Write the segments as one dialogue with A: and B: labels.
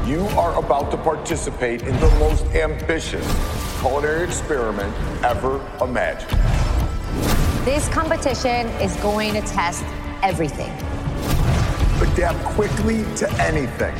A: You are about to participate in the most ambitious culinary experiment ever imagined.
B: This competition is going to test everything.
A: Adapt quickly to anything.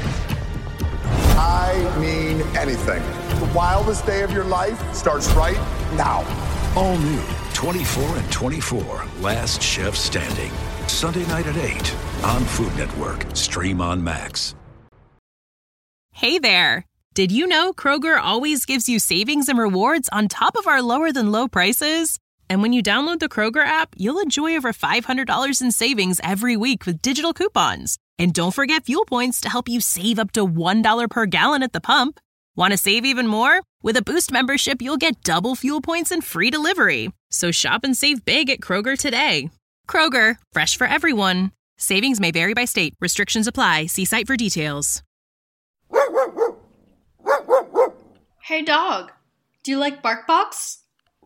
A: I mean anything. The wildest day of your life starts right now.
C: All new 24 and 24, Last Chef Standing. Sunday night at 8 on Food Network. Stream on Max.
D: Hey there. Did you know Kroger always gives you savings and rewards on top of our lower than low prices? And when you download the Kroger app, you'll enjoy over $500 in savings every week with digital coupons. And don't forget fuel points to help you save up to $1 per gallon at the pump. Want to save even more? With a Boost membership, you'll get double fuel points and free delivery. So shop and save big at Kroger today. Kroger, fresh for everyone. Savings may vary by state. Restrictions apply. See site for details.
E: Hey dog, do you like BarkBox?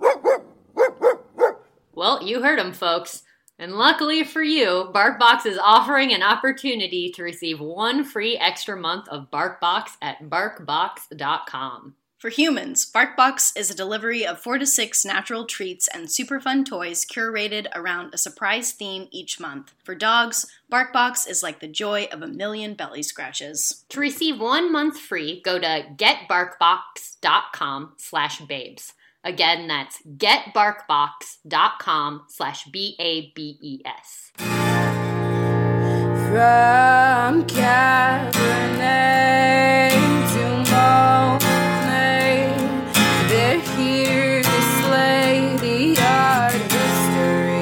F: Well, you heard him, folks. And luckily for you, BarkBox is offering an opportunity to receive 1 free extra month of BarkBox at BarkBox.com.
E: For humans, BarkBox is a delivery of 4 to 6 natural treats and super fun toys curated around a surprise theme each month. For dogs, BarkBox is like the joy of a million belly scratches.
F: To receive 1 month free, go to getbarkbox.com/babes. Again, that's getbarkbox.com/BABES.
G: From Cabernet to Monet, they're here to slay the art history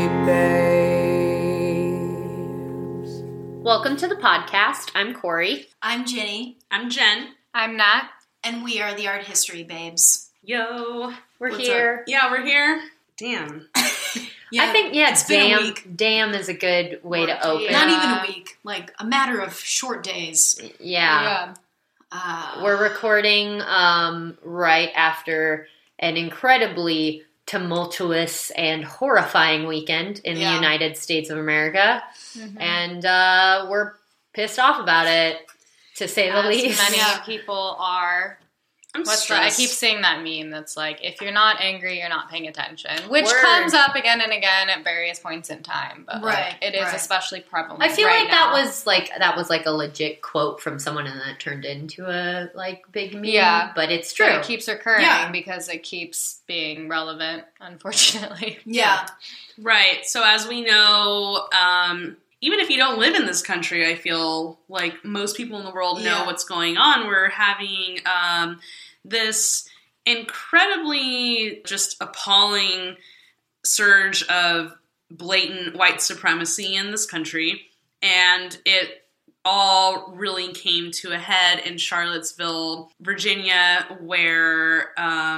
G: babes.
F: Welcome to the podcast. I'm Corey.
E: I'm Ginny.
H: I'm Jen.
I: I'm Nat.
E: And we are the Art History Babes.
H: Yo.
F: We're here.
H: Yeah, we're here. Damn.
E: Yeah,
F: I think,
E: it's been a
F: damn,
E: week.
F: damn is a good way to open.
E: Not even a week, like a matter of short days.
F: Yeah. We're recording right after an incredibly tumultuous and horrifying weekend in the United States of America. Mm-hmm. And we're pissed off about it, to say the least.
I: Many people are. I keep seeing that meme that's like, if you're not angry, you're not paying attention. Which comes up again and again at various points in time. But it is especially prevalent.
F: I feel like that was like a legit quote from someone, and that turned into a big meme. Yeah. But it's true.
I: But it keeps recurring because it keeps being relevant, unfortunately.
E: Yeah.
H: Right. So as we know, even if you don't live in this country, I feel like most people in the world know what's going on. We're having this incredibly just appalling surge of blatant white supremacy in this country. And it all really came to a head in Charlottesville, Virginia, where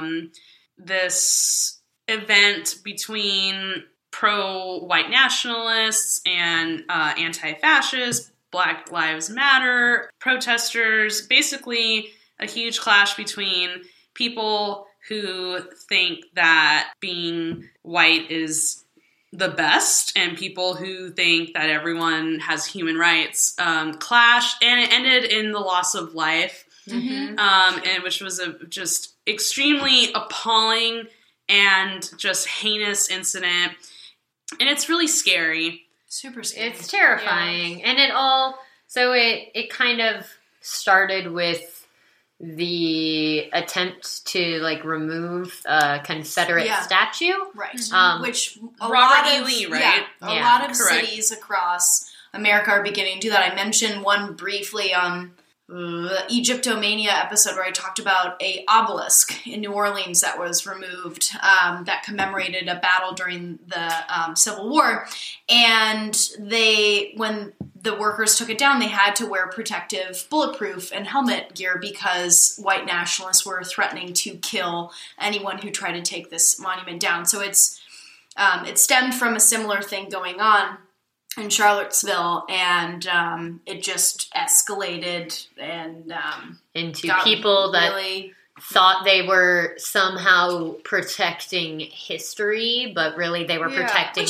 H: this event between pro-white nationalists and anti-fascist, Black Lives Matter protesters, basically a huge clash between people who think that being white is the best and people who think that everyone has human rights clash, and it ended in the loss of life, and which was a just extremely appalling and just heinous incident. And it's really scary.
E: Super scary.
F: It's terrifying. Yeah. And it kind of started with the attempt to remove a Confederate statue.
E: Right. Which
H: Robert E. Lee, right?
E: A lot of cities across America are beginning to do that. I mentioned one briefly on the Egyptomania episode where I talked about a obelisk in New Orleans that was removed that commemorated a battle during the Civil War. And when the workers took it down, they had to wear protective bulletproof and helmet gear because white nationalists were threatening to kill anyone who tried to take this monument down. So it stemmed from a similar thing going on in Charlottesville, and it just escalated and
F: into people that really thought they were somehow protecting history, but really they were protecting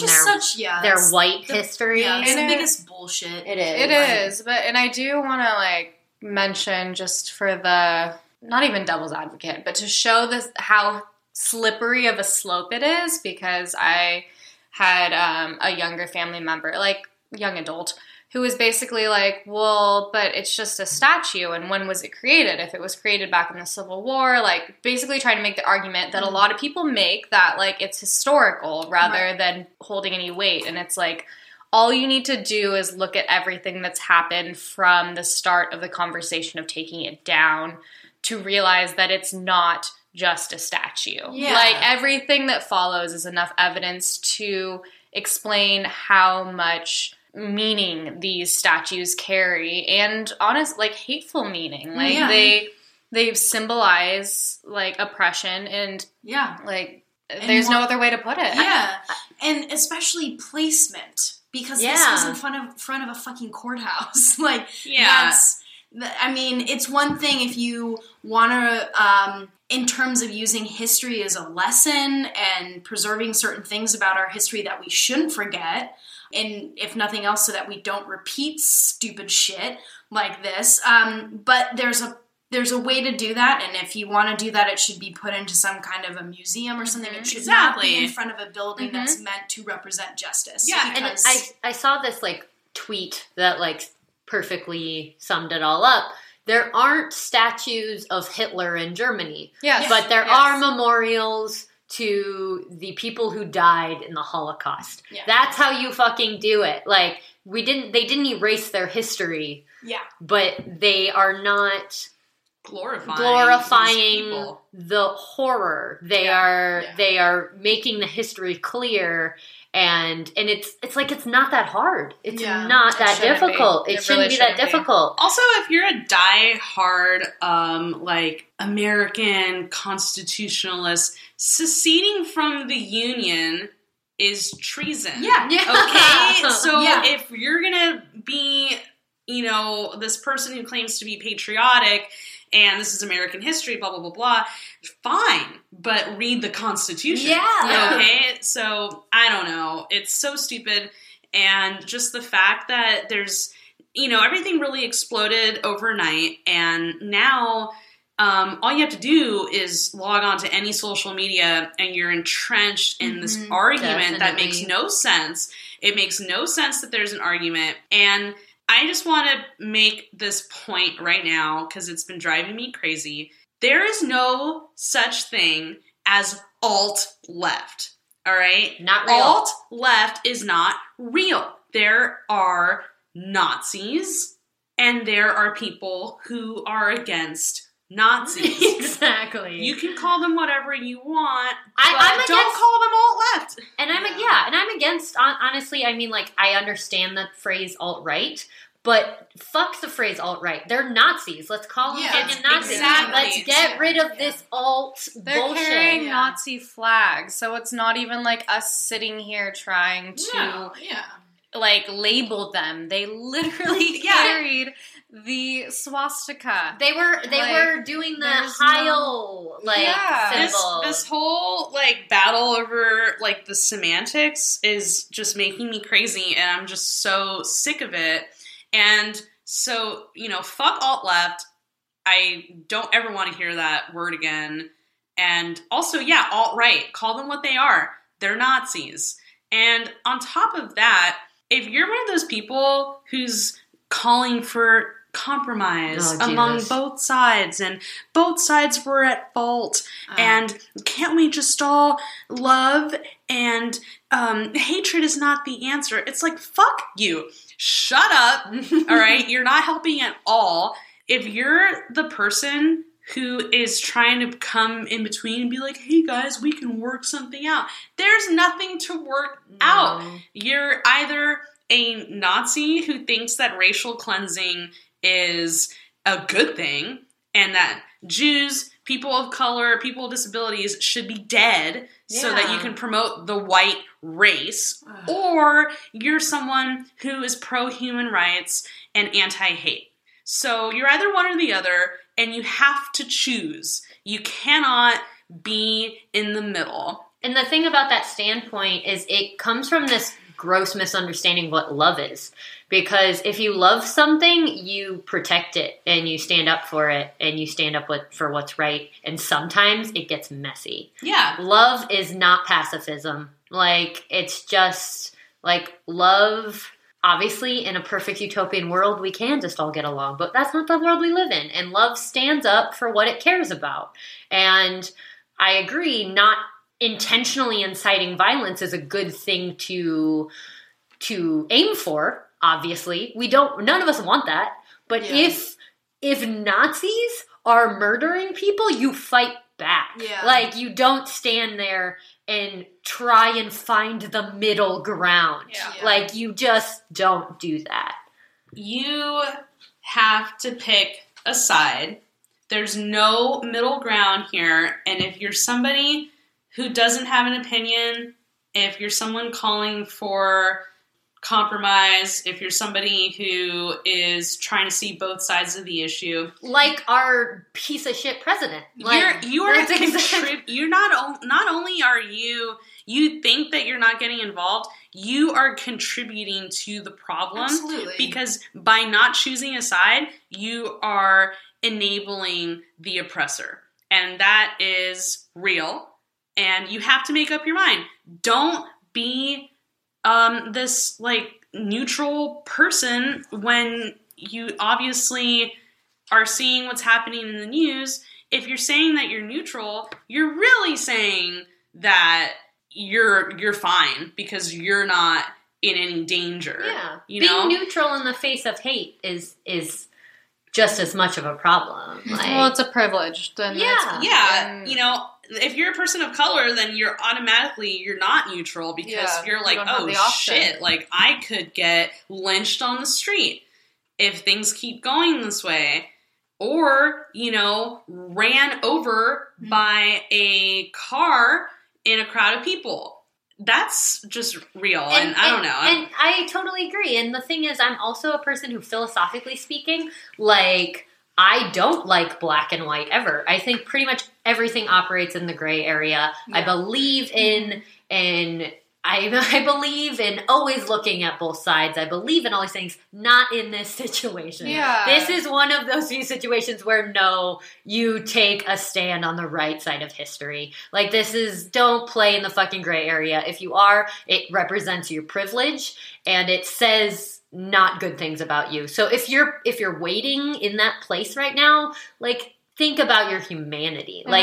F: their white history.
E: Yeah, it's the biggest bullshit.
F: It is.
I: It is, and I do want to mention, just for the, not even devil's advocate, but to show this how slippery of a slope it is, because I had a younger family member, like young adult, who was basically like, well, but it's just a statue, and when was it created? If it was created back in the Civil War, like basically trying to make the argument that a lot of people make that like it's historical rather than holding any weight. And it's like, all you need to do is look at everything that's happened from the start of the conversation of taking it down to realize that it's not just a statue. Yeah. Like everything that follows is enough evidence to explain how much meaning these statues carry, and honest, like hateful meaning. Like they symbolize like oppression and like there's no other way to put it.
E: Yeah. And especially placement, because this was in front of a fucking courthouse. Like that's, I mean, it's one thing if you want to, in terms of using history as a lesson and preserving certain things about our history that we shouldn't forget, and if nothing else, so that we don't repeat stupid shit like this. But there's a way to do that, and if you want to do that, it should be put into some kind of a museum or something. It should not be in front of a building that's meant to represent justice.
F: Yeah, because and I saw this like tweet that like perfectly summed it all up. There aren't statues of Hitler in Germany, but there are memorials to the people who died in the Holocaust. Yeah. That's how you fucking do it. Like, they didn't erase their history. Yeah. But they are not glorifying the horror. They are making the history clear, and it's like it's not that hard. It's not that difficult. It shouldn't be that difficult.
H: Also, if you're a die-hard like American constitutionalist, seceding from the Union is treason. Yeah. Okay? So if you're gonna be, this person who claims to be patriotic and this is American history, blah, blah, blah, blah, fine, but read the Constitution. Yeah. Okay? So, I don't know. It's so stupid. And just the fact that there's, everything really exploded overnight, and now all you have to do is log on to any social media and you're entrenched in this argument that makes no sense. It makes no sense that there's an argument. And I just want to make this point right now because it's been driving me crazy. There is no such thing as alt-left, all right?
F: Not real.
H: Alt-left is not real. There are Nazis and there are people who are against Nazis.
F: Exactly.
H: You can call them whatever you want,
F: but
H: don't call them alt-left.
F: And I'm against, honestly, I mean, like, I understand the phrase alt-right, but fuck the phrase alt-right. They're Nazis. Let's call them fucking Nazis. Exactly. Let's get rid of this alt
I: They're
F: bullshit.
I: They're carrying Nazi flags, so it's not even like us sitting here trying to, like, label them. They literally carried the swastika.
F: They were doing the Heil symbol.
H: This whole like battle over like the semantics is just making me crazy, and I'm just so sick of it. And so, fuck alt-left. I don't ever want to hear that word again. And also, alt-right. Call them what they are. They're Nazis. And on top of that, if you're one of those people who's calling for compromise among both sides, and both sides were at fault, and can't we just all love, and hatred is not the answer. It's like, fuck you. Shut up. All right? You're not helping at all. If you're the person who is trying to come in between and be like, hey guys, we can work something out, there's nothing to work out. You're either a Nazi who thinks that racial cleansing is a good thing, and that Jews, people of color, people with disabilities should be dead so that you can promote the white race, or you're someone who is pro-human rights and anti-hate. So you're either one or the other, and you have to choose. You cannot be in the middle.
F: And the thing about that standpoint is it comes from this gross misunderstanding what love is. Because if you love something, you protect it and you stand up for it and you stand up for what's right. And sometimes it gets messy.
H: Yeah.
F: Love is not pacifism. Like, it's just, like, love... Obviously, in a perfect utopian world, we can just all get along, but that's not the world we live in. And love stands up for what it cares about. And I agree, not intentionally inciting violence is a good thing to aim for, obviously. None of us want that. But if Nazis are murdering people, you fight back.
E: Yeah.
F: Like, you don't stand there and try and find the middle ground.
E: Yeah.
F: Like, you just don't do that.
H: You have to pick a side. There's no middle ground here. And if you're somebody who doesn't have an opinion, if you're someone calling for compromise, if you're somebody who is trying to see both sides of the issue,
F: like our piece of shit president, like,
H: you're not only are you think that you're not getting involved, you are contributing to the problem.
E: Absolutely.
H: Because by not choosing a side, you are enabling the oppressor, and that is real. And you have to make up your mind. Don't be this, like, neutral person when you obviously are seeing what's happening in the news. If you're saying that you're neutral, you're really saying that you're fine because you're not in any danger.
F: Yeah.
H: Being
F: neutral in the face of hate is just as much of a problem. Like,
I: well, it's a privilege. Then
H: if you're a person of color, then you're not neutral because you're like, oh shit, like, I could get lynched on the street if things keep going this way. Or, ran over by a car in a crowd of people. That's just real, and I don't know.
F: And I totally agree. And the thing is, I'm also a person who, philosophically speaking, like, I don't like black and white ever. I think pretty much everything operates in the gray area. Yeah. I believe in I believe in always looking at both sides. I believe in all these things. Not in this situation.
E: Yeah.
F: This is one of those few situations where, no, you take a stand on the right side of history. Like, don't play in the fucking gray area. If you are, it represents your privilege, and it says not good things about you. So if you're waiting in that place right now, like, think about your humanity.
I: And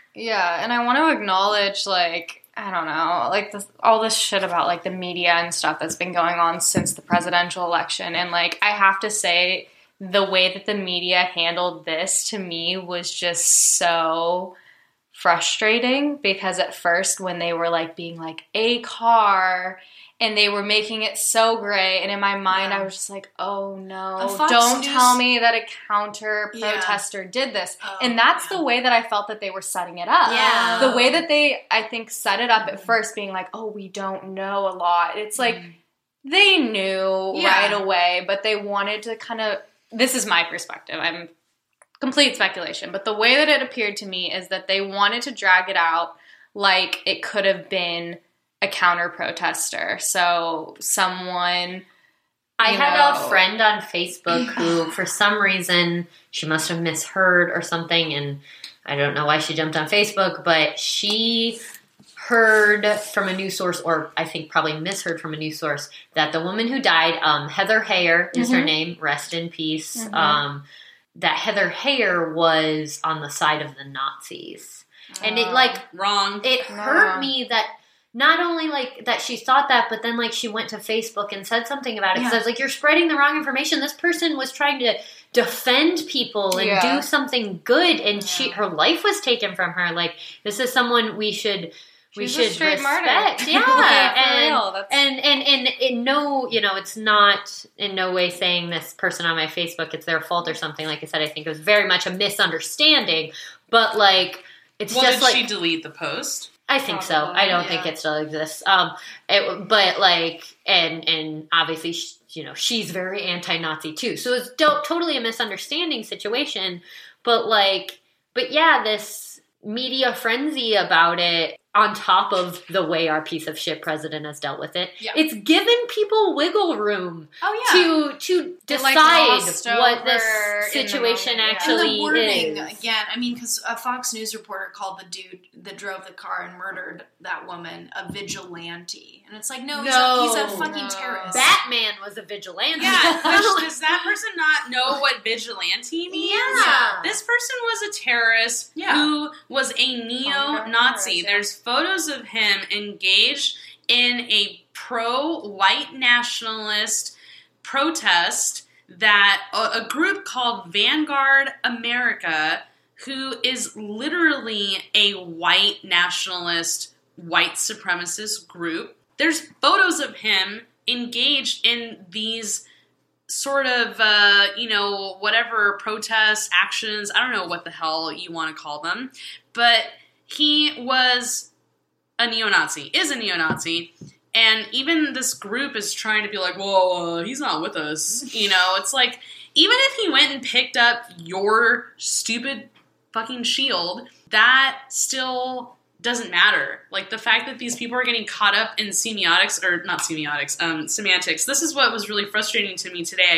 I: I want to acknowledge, like, I don't know, like, all this shit about, like, the media and stuff that's been going on since the presidential election. And, like, I have to say, the way that the media handled this, to me, was just so frustrating. Because at first, when they were, like, being like, a car, and they were making it so gray, and in my mind, I was just like, oh no, don't tell me that a counter protester did this. And that's the way that I felt that they were setting it up.
F: Yeah.
I: The way that they, I think, set it up at first, being like, oh, we don't know a lot. It's like, they knew right away, but they wanted to kind of, this is my perspective, I'm complete speculation, but the way that it appeared to me is that they wanted to drag it out like it could have been a counter protester. So someone,
F: I had a friend on Facebook who, for some reason, she must have misheard or something, and I don't know why she jumped on Facebook, but she heard from a news source, or I think probably misheard from a news source, that the woman who died, Heather Heyer is her name, rest in peace, that Heather Heyer was on the side of the Nazis. And it, like,
H: wrong.
F: It hurt me that not only, like, that she thought that, but then, like, she went to Facebook and said something about it. Because I was like, you're spreading the wrong information. This person was trying to defend people and do something good, and her life was taken from her. Like, this is someone we should respect.
I: Martyr.
F: Yeah. And no, it's not in no way saying this person on my Facebook, it's their fault or something. Like I said, I think it was very much a misunderstanding. But, like, it's just like,
H: did she delete the post?
F: I think so. I don't think it still exists. But, like, and obviously, she's very anti-Nazi too. So it's totally a misunderstanding situation. But yeah, this media frenzy about it, on top of the way our piece of shit president has dealt with it,
E: Yeah.
F: it's given people wiggle room to decide what this situation actually
E: and the wording,
F: is.
E: again, I mean, because a Fox News reporter called the dude that drove the car and murdered that woman a vigilante. And it's like, no, he's a fucking terrorist.
F: Batman was a vigilante.
H: Yeah, does that person not know what vigilante means?
F: Yeah.
H: This person was a terrorist who was a neo-Nazi. There's photos of him engaged in a pro-white nationalist protest that a group called Vanguard America, who is literally a white nationalist, white supremacist group. There's photos of him engaged in these sort of, whatever protests, actions, I don't know what the hell you want to call them, but he was a neo-Nazi, is a neo-Nazi, and even this group is trying to be like, well, he's not with us, it's like, even if he went and picked up your stupid fucking shield, that still doesn't matter. Like, the fact that these people are getting caught up in semantics, this is what was really frustrating to me today.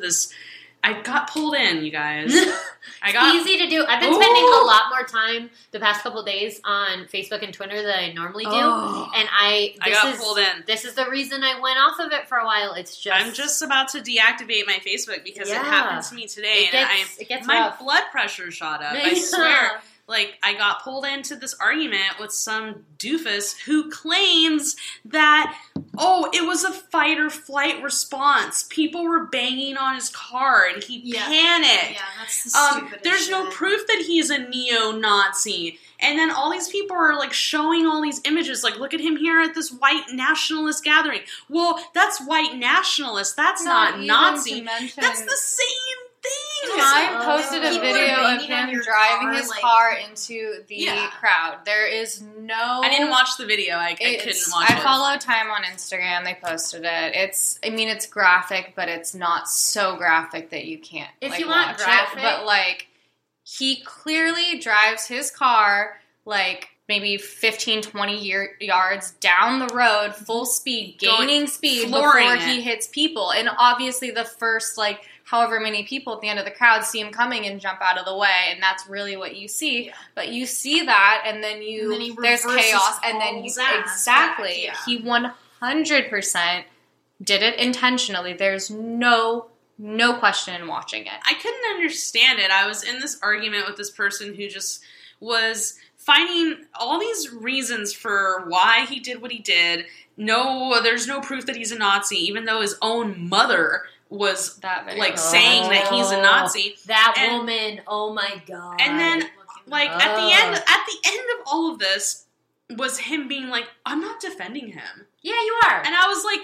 H: I got pulled in, you guys.
F: It's easy to do. I've been spending a lot more time the past couple days on Facebook and Twitter than I normally do. And I got pulled in. This is the reason I went off of it for a while. It's just...
H: I'm just about to deactivate my Facebook because it happened to me today.
F: It gets
H: my
F: rough.
H: blood pressure shot up. I swear. Like, I got pulled into this argument with some doofus who claims that, it was a fight or flight response. People were banging on his car and he panicked.
E: Yeah, that's the stupidest
H: There's no proof that he's a neo-Nazi. And then all these people are, like, showing all these images. Like, look at him here at this white nationalist gathering. Well, that's white nationalist. That's not Nazi. That's the same thing.
I: I posted a video of him driving his car into the crowd. There is no...
H: I didn't watch the video. I couldn't watch it.
I: I follow Time on Instagram. They posted it. It's graphic, but it's not so graphic that you can't
F: if you want
I: watch
F: graphic,
I: it. But, like, he clearly drives his car, like, maybe 15, 20 yards down the road, full speed, gaining speed before he hits people. And obviously the first, like, however many people at the end of the crowd see him coming and jump out of the way, and that's really what you see. Yeah. But you see that, and then there's chaos, and then exactly. Yeah. He 100% did it intentionally. There's no question in watching it.
H: I couldn't understand it. I was in this argument with this person who just was finding all these reasons for why he did what he did. No, there's no proof that he's a Nazi, even though his own mother was saying that he's a Nazi.
F: Woman, oh my god.
H: And then at the end of all of this was him being like, I'm not defending him.
F: Yeah, you are.
H: And I was like,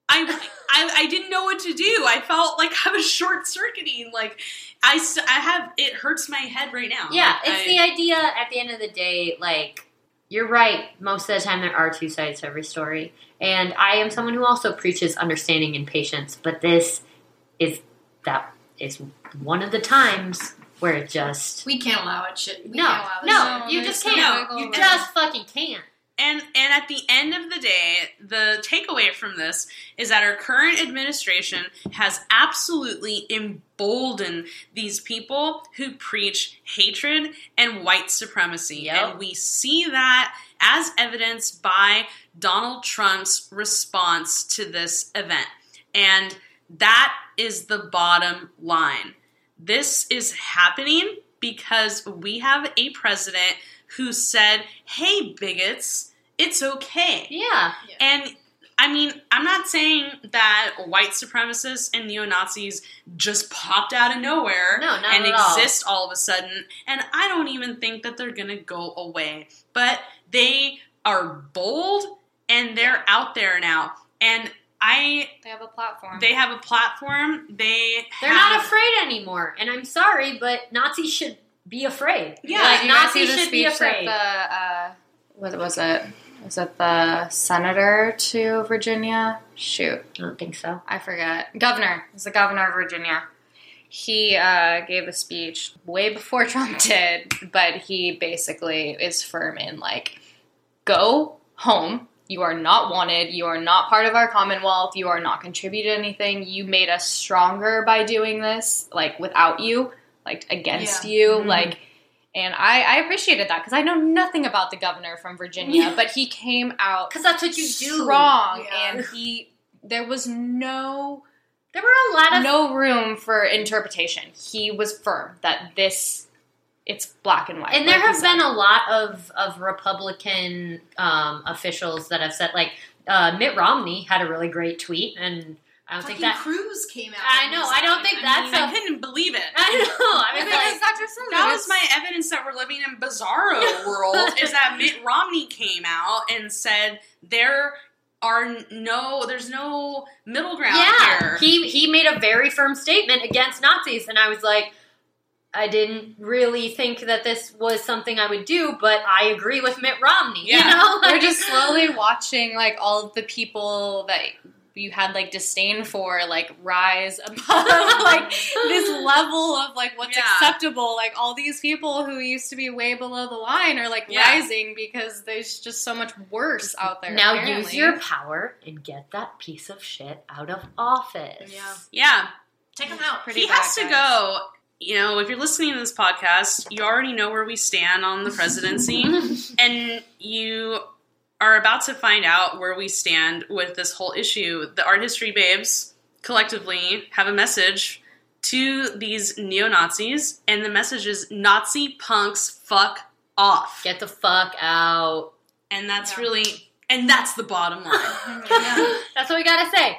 H: I didn't know what to do. I felt like I was short circuiting. Like it hurts my head right now.
F: Yeah, it's the idea at the end of the day, like, you're right. Most of the time there are two sides to every story. And I am someone who also preaches understanding and patience, but this is one of the times where it just...
E: We can't allow it.
F: You just can't. You just fucking can't.
H: And at the end of the day, the takeaway from this is that our current administration has absolutely emboldened these people who preach hatred and white supremacy.
F: Yep.
H: And we see that as evidenced by Donald Trump's response to this event. And that is the bottom line. This is happening because we have a president who said, hey, bigots, it's okay.
F: Yeah.
H: And, I mean, I'm not saying that white supremacists and neo-Nazis just popped out of nowhere and exist all of a sudden. And I don't even think that they're going to go away. But they are bold, and they're out there now. And
I: they have a platform.
F: They're not afraid anymore. And I'm sorry, but Nazis should be afraid.
I: Yeah, Nazis should be afraid. What was it? Was it the senator to Virginia? Shoot.
F: I don't think so.
I: I forget. Governor. It was the governor of Virginia. He gave a speech way before Trump did, but he basically is firm in, like, go home. You are not wanted. You are not part of our Commonwealth. You are not contributing anything. You made us stronger by doing this, like, without you, like, against you, mm-hmm. like, and I appreciated that because I know nothing about the governor from Virginia, but he came out
F: because that's what you do,
I: strong, and there were no room for interpretation. He was firm that it's black and white.
F: And there have been a lot of Republican officials that have said, like, Mitt Romney had a really great tweet, and I don't think that
E: Cruz came out.
F: I know. I don't think
H: I couldn't believe it.
F: I know.
H: That was my evidence that we're living in bizarro world. Is that Mitt Romney came out and said there's no middle ground here.
F: He made a very firm statement against Nazis, and I was like, I didn't really think that this was something I would do, but I agree with Mitt Romney. Yeah. You know,
I: we're just slowly watching like all of the people that you had like disdain for like rise above like this level of like what's acceptable. Like all these people who used to be way below the line are like rising because there's just so much worse out there.
F: Now use your power and get that piece of shit out of office.
H: Yeah.
E: Take him out.
H: He has to go. You know, if you're listening to this podcast, you already know where we stand on the presidency, and you are about to find out where we stand with this whole issue. The Art History Babes collectively have a message to these neo-Nazis, and the message is Nazi punks fuck off.
F: Get the fuck out.
H: And that's and that's the bottom line.
F: That's what we gotta say.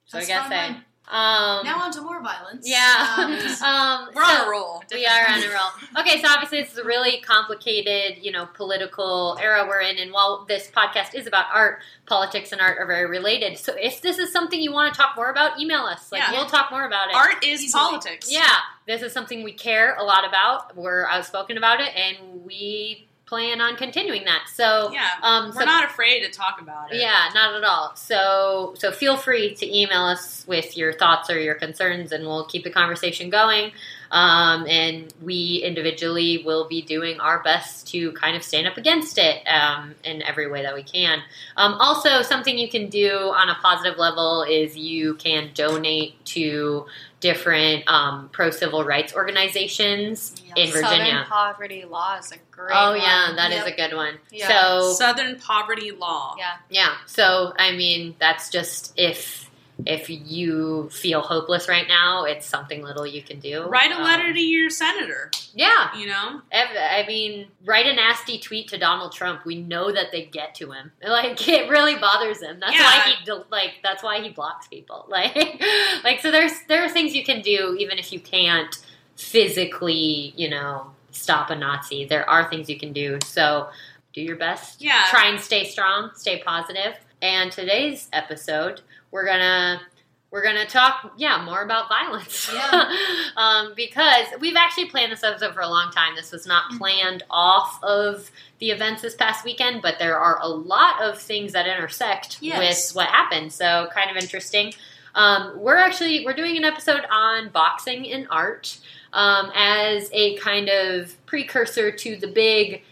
E: Now on to more violence.
F: Yeah.
H: We're on a roll.
F: We are on a roll. Okay, so obviously this is a really complicated, political era we're in, and while this podcast is about art, politics and art are very related. So if this is something you want to talk more about, email us. We'll talk more about it.
H: Art is politics.
F: Yeah. This is something we care a lot about. We're outspoken about it, and we plan on continuing that. So
H: we're not afraid to talk about it.
F: Yeah, not at all. So feel free to email us with your thoughts or your concerns, and we'll keep the conversation going. And we individually will be doing our best to kind of stand up against it in every way that we can. Also, something you can do on a positive level is you can donate to different pro-civil rights organizations in Virginia.
I: Southern Poverty Law is a great
F: one. That is a good one.
I: Yeah.
F: So
H: Southern Poverty Law.
F: Yeah. So, I mean, that's just if you feel hopeless right now, it's something little you can do.
H: Write a letter to your senator.
F: Yeah.
H: I
F: mean, write a nasty tweet to Donald Trump. We know that they get to him. Like, it really bothers him. That's why he blocks people. So there are things you can do even if you can't physically, stop a Nazi. There are things you can do. So do your best.
H: Yeah.
F: Try and stay strong, stay positive. And today's episode, we're gonna talk more about violence. Because we've actually planned this episode for a long time. This was not planned off of the events this past weekend, but there are a lot of things that intersect with what happened. So kind of interesting. We're doing an episode on boxing and art as a kind of precursor to the big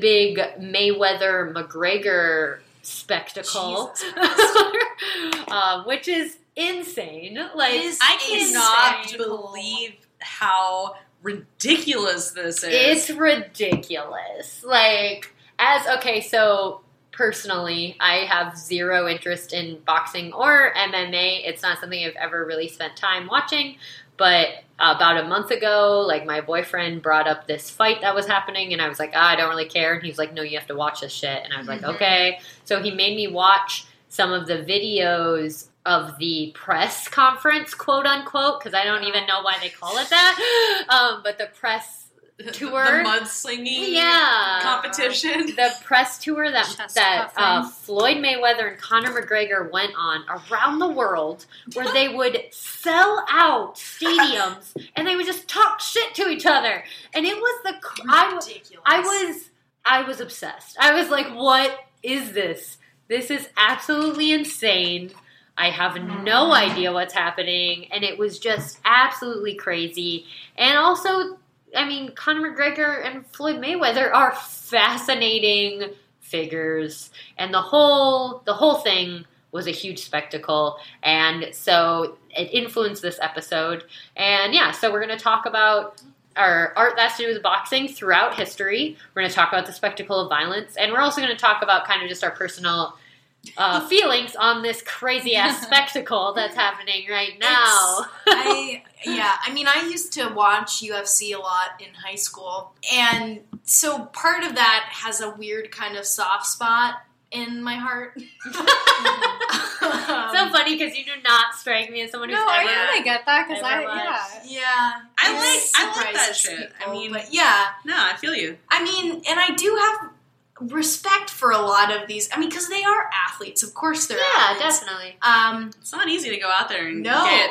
F: Mayweather-McGregor spectacle, which is insane.
H: I cannot believe how ridiculous this is.
F: It's ridiculous. So personally, I have zero interest in boxing or MMA. It's not something I've ever really spent time watching. But about a month ago, my boyfriend brought up this fight that was happening, and I was like, I don't really care. And he was like, no, you have to watch this shit. And I was like, okay. So he made me watch some of the videos of the press conference, quote unquote, because I don't even know why they call it that. But the press tour,
H: the mudslinging competition,
F: the press tour that Floyd Mayweather and Conor McGregor went on around the world, where they would sell out stadiums and they would just talk shit to each other, and it was ridiculous. I was obsessed. I was like, what is this? This is absolutely insane. I have no idea what's happening, and it was just absolutely crazy. And also, I mean, Conor McGregor and Floyd Mayweather are fascinating figures, and the whole thing was a huge spectacle, and so it influenced this episode. And yeah, so we're going to talk about our art that's to do with boxing throughout history. We're going to talk about the spectacle of violence, and we're also going to talk about kind of just our personal feelings on this crazy ass spectacle that's happening right now.
E: I used to watch UFC a lot in high school, and so part of that has a weird kind of soft spot in my heart.
F: So funny because you do not strike me as someone who's
I: I really get that because I
H: like that shit.
E: People,
H: I mean,
E: but yeah,
H: no, I feel you.
E: I mean, and I do have respect for a lot of these. I mean, because they are athletes. Of course, they're athletes.
F: Definitely.
H: It's not easy to go out there and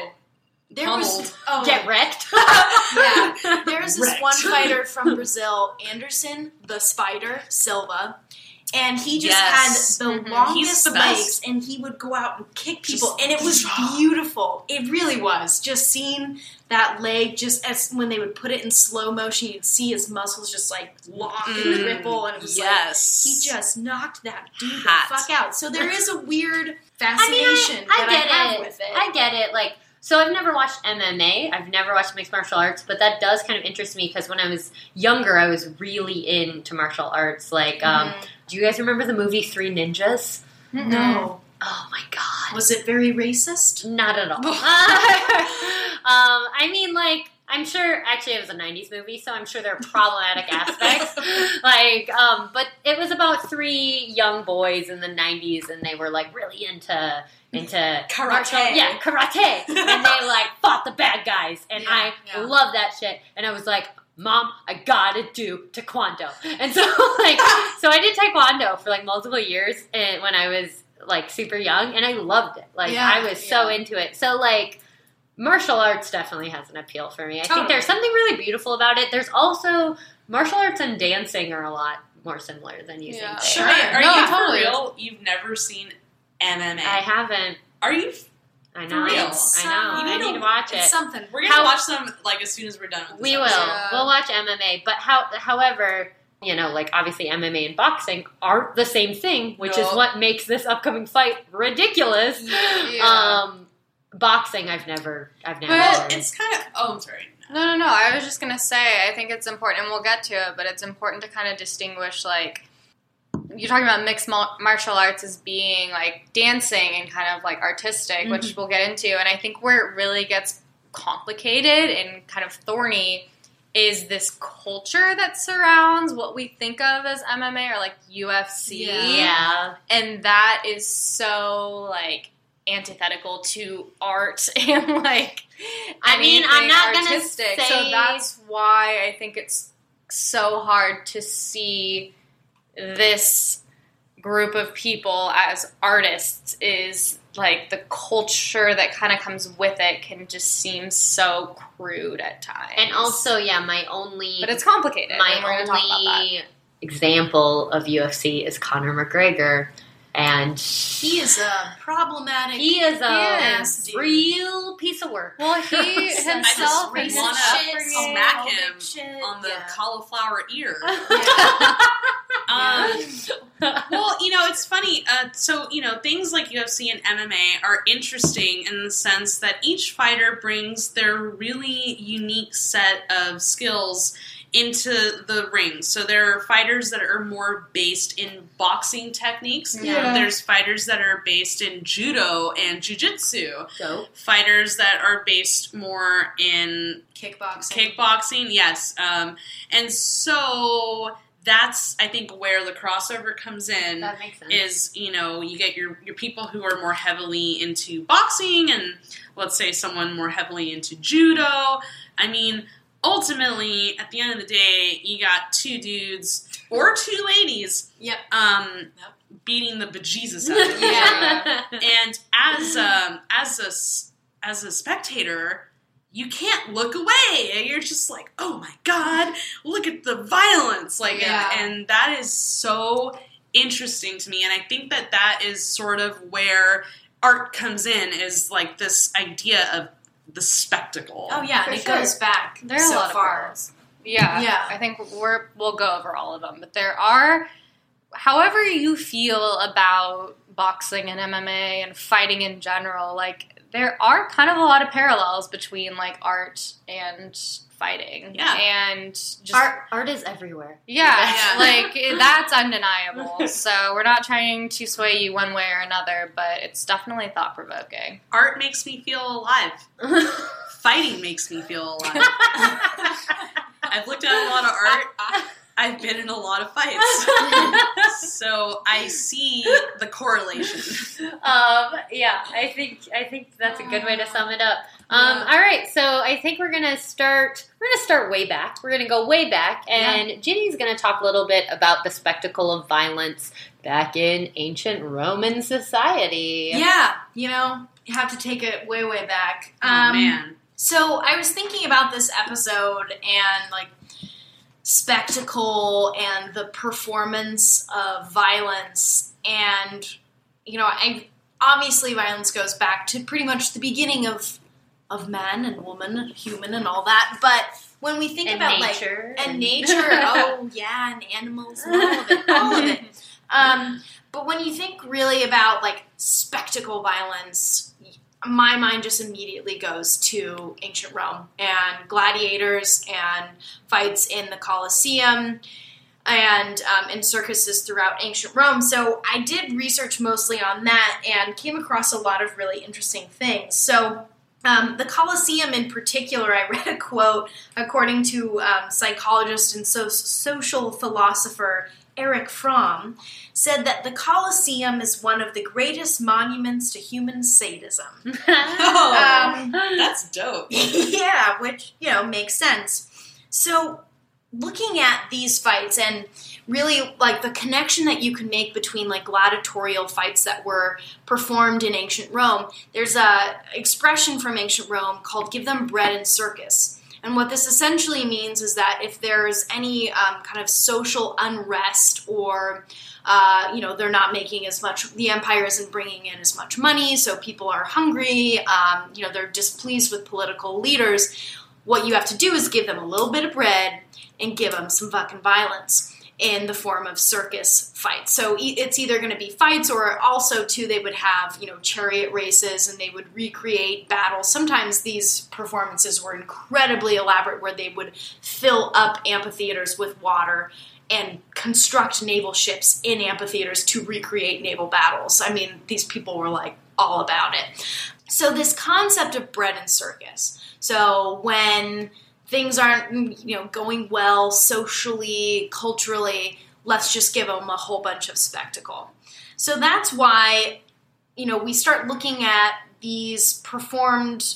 F: get wrecked.
E: Yeah, there's this one fighter from Brazil, Anderson the Spider Silva. And he just had the longest legs, and he would go out and kick people, and it was beautiful. It really was. Just seeing that leg, just as when they would put it in slow motion, you'd see his muscles just like lock and ripple, and it was like he just knocked that dude the fuck out. So there is a weird fascination I have with it.
F: I get it. Like, so I've never watched MMA. I've never watched mixed martial arts, but that does kind of interest me because when I was younger, I was really into martial arts. Like, do you guys remember the movie Three Ninjas?
E: No.
F: Oh my god.
E: Was it very racist?
F: Not at all. I mean, like, I'm sure, actually it was a 90s movie, so I'm sure there are problematic aspects. Like, but it was about three young boys in the 90s, and they were, like, really into
E: karate.
F: Yeah, karate. And they, like, fought the bad guys. And I love that shit. And I was like, Mom, I gotta do taekwondo. And so, like, so I did taekwondo for, like, multiple years when I was, like, super young. And I loved it. Like, I was so into it. So, like, martial arts definitely has an appeal for me. I think there's something really beautiful about it. There's also, martial arts and dancing are a lot more similar than you think they
H: Sure.
F: are.
H: Are you for real? You've never seen MMA?
F: I haven't.
H: Are you?
F: I know.
H: For real?
F: I know. I need to watch it.
E: It's something.
H: We're gonna watch them like as soon as we're done with this
F: We will. We'll watch MMA. But however, you know, like obviously MMA and boxing aren't the same thing, which is what makes this upcoming fight ridiculous. Boxing, I've never.
H: But it's kind of. Oh, I'm sorry.
I: No. I was just gonna say, I think it's important, and we'll get to it, but it's important to kind of distinguish, like, you're talking about mixed martial arts as being, like, dancing and kind of, like, artistic, which we'll get into, and I think where it really gets complicated and kind of thorny is this culture that surrounds what we think of as MMA or, like, UFC.
F: Yeah.
I: And that is so, like, antithetical to art and, like,
F: I mean, I'm not
I: artistic.
F: Gonna say...
I: So that's why I think it's so hard to see this group of people as artists is, like, the culture that kind of comes with it can just seem so crude at times.
F: And also,
I: but it's complicated.
F: My only example of UFC is Conor McGregor. And
E: he is a problematic.
F: He is a real piece of work.
I: Well, he himself
H: I just want to smack him on the cauliflower ear. Well, you know, it's funny. So, you know, things like UFC and MMA are interesting in the sense that each fighter brings their really unique set of skills into the ring. So there are fighters that are more based in boxing techniques.
F: Yeah.
H: There's fighters that are based in judo and jiu-jitsu.
F: Dope.
H: Fighters that are based more in kickboxing, yes. And so that's, I think, where the crossover comes in.
F: That makes sense.
H: Is, you know, you get your people who are more heavily into boxing and, let's say, someone more heavily into judo. I mean, ultimately, at the end of the day, you got two dudes or two ladies beating the bejesus out of each other. And as a spectator, you can't look away. You're just like, oh my god, look at the violence. Like, and that is so interesting to me. And I think that is sort of where art comes in, is like this idea of the spectacle.
E: Oh yeah, and it goes back
I: there are a lot
E: far.
I: Of parts. Yeah. I think we'll go over all of them, but there are however you feel about boxing and MMA and fighting in general, like, there are kind of a lot of parallels between, like, art and fighting.
H: Yeah.
I: And just...
F: Art is everywhere.
I: Yeah. Like, that's undeniable. So we're not trying to sway you one way or another, but it's definitely thought-provoking.
H: Art makes me feel alive. Fighting makes me feel alive. I've looked at a lot of art. I've been in a lot of fights. So I see the correlation.
F: Yeah, I think that's a good way to sum it up. All right, so I think we're gonna start way back. We're gonna go way back, and Ginny's gonna talk a little bit about the spectacle of violence back in ancient Roman society.
E: Yeah, you have to take it way, way back.
H: Oh, man.
E: So I was thinking about this episode and, like, spectacle and the performance of violence, and obviously violence goes back to pretty much the beginning of man and woman and human and all that, but when we think about
F: nature,
E: and nature, and animals and all of it. But when you think really about, like, spectacle violence, my mind just immediately goes to ancient Rome and gladiators and fights in the Colosseum and in circuses throughout ancient Rome. So I did research mostly on that and came across a lot of really interesting things. So the Colosseum in particular, I read a quote according to psychologist and social philosopher Erich Fromm, said that the Colosseum is one of the greatest monuments to human sadism.
H: That's dope.
E: Yeah, which, makes sense. So looking at these fights and really, like, the connection that you can make between, like, gladiatorial fights that were performed in ancient Rome, there's a expression from ancient Rome called "give them bread and circus." And what this essentially means is that if there's any kind of social unrest or, they're not making as much, the empire isn't bringing in as much money, so people are hungry, they're displeased with political leaders, what you have to do is give them a little bit of bread and give them some fucking violence in the form of circus fights. So it's either going to be fights, or also, too, they would have, chariot races, and they would recreate battles. Sometimes these performances were incredibly elaborate, where they would fill up amphitheaters with water and construct naval ships in amphitheaters to recreate naval battles. I mean, these people were, like, all about it. So this concept of bread and circus. So when things aren't, going well socially, culturally, let's just give them a whole bunch of spectacle. So that's why, we start looking at these performed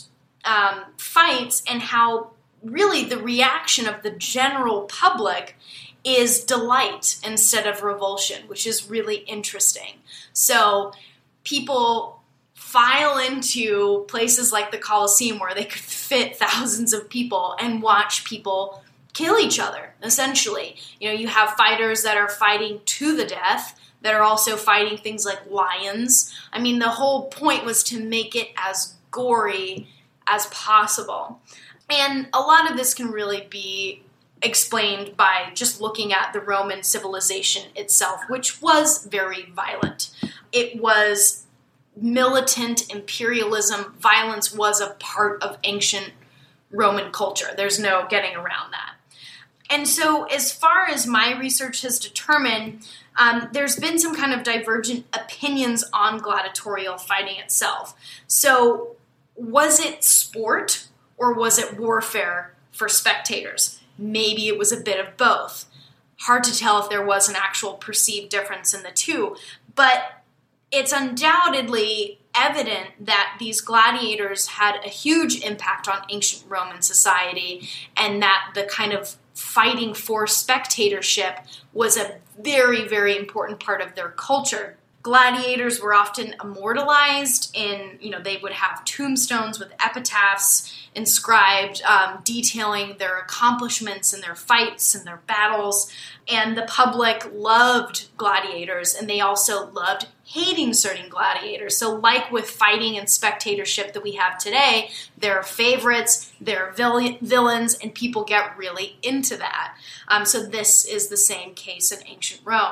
E: fights and how really the reaction of the general public is delight instead of revulsion, which is really interesting. So people file into places like the Colosseum where they could fit thousands of people and watch people kill each other, essentially. You have fighters that are fighting to the death, that are also fighting things like lions. I mean, the whole point was to make it as gory as possible. And a lot of this can really be explained by just looking at the Roman civilization itself, which was very violent. It was militant imperialism. Violence was a part of ancient Roman culture. There's no getting around that. And so as far as my research has determined, there's been some kind of divergent opinions on gladiatorial fighting itself. So was it sport or was it warfare for spectators? Maybe it was a bit of both. Hard to tell if there was an actual perceived difference in the two, but it's undoubtedly evident that these gladiators had a huge impact on ancient Roman society, and that the kind of fighting for spectatorship was a very, very important part of their culture. Gladiators were often immortalized in, they would have tombstones with epitaphs inscribed, detailing their accomplishments and their fights and their battles. And the public loved gladiators, and they also loved hating certain gladiators. So like with fighting and spectatorship that we have today, there are favorites, there are villains, and people get really into that. So this is the same case in ancient Rome.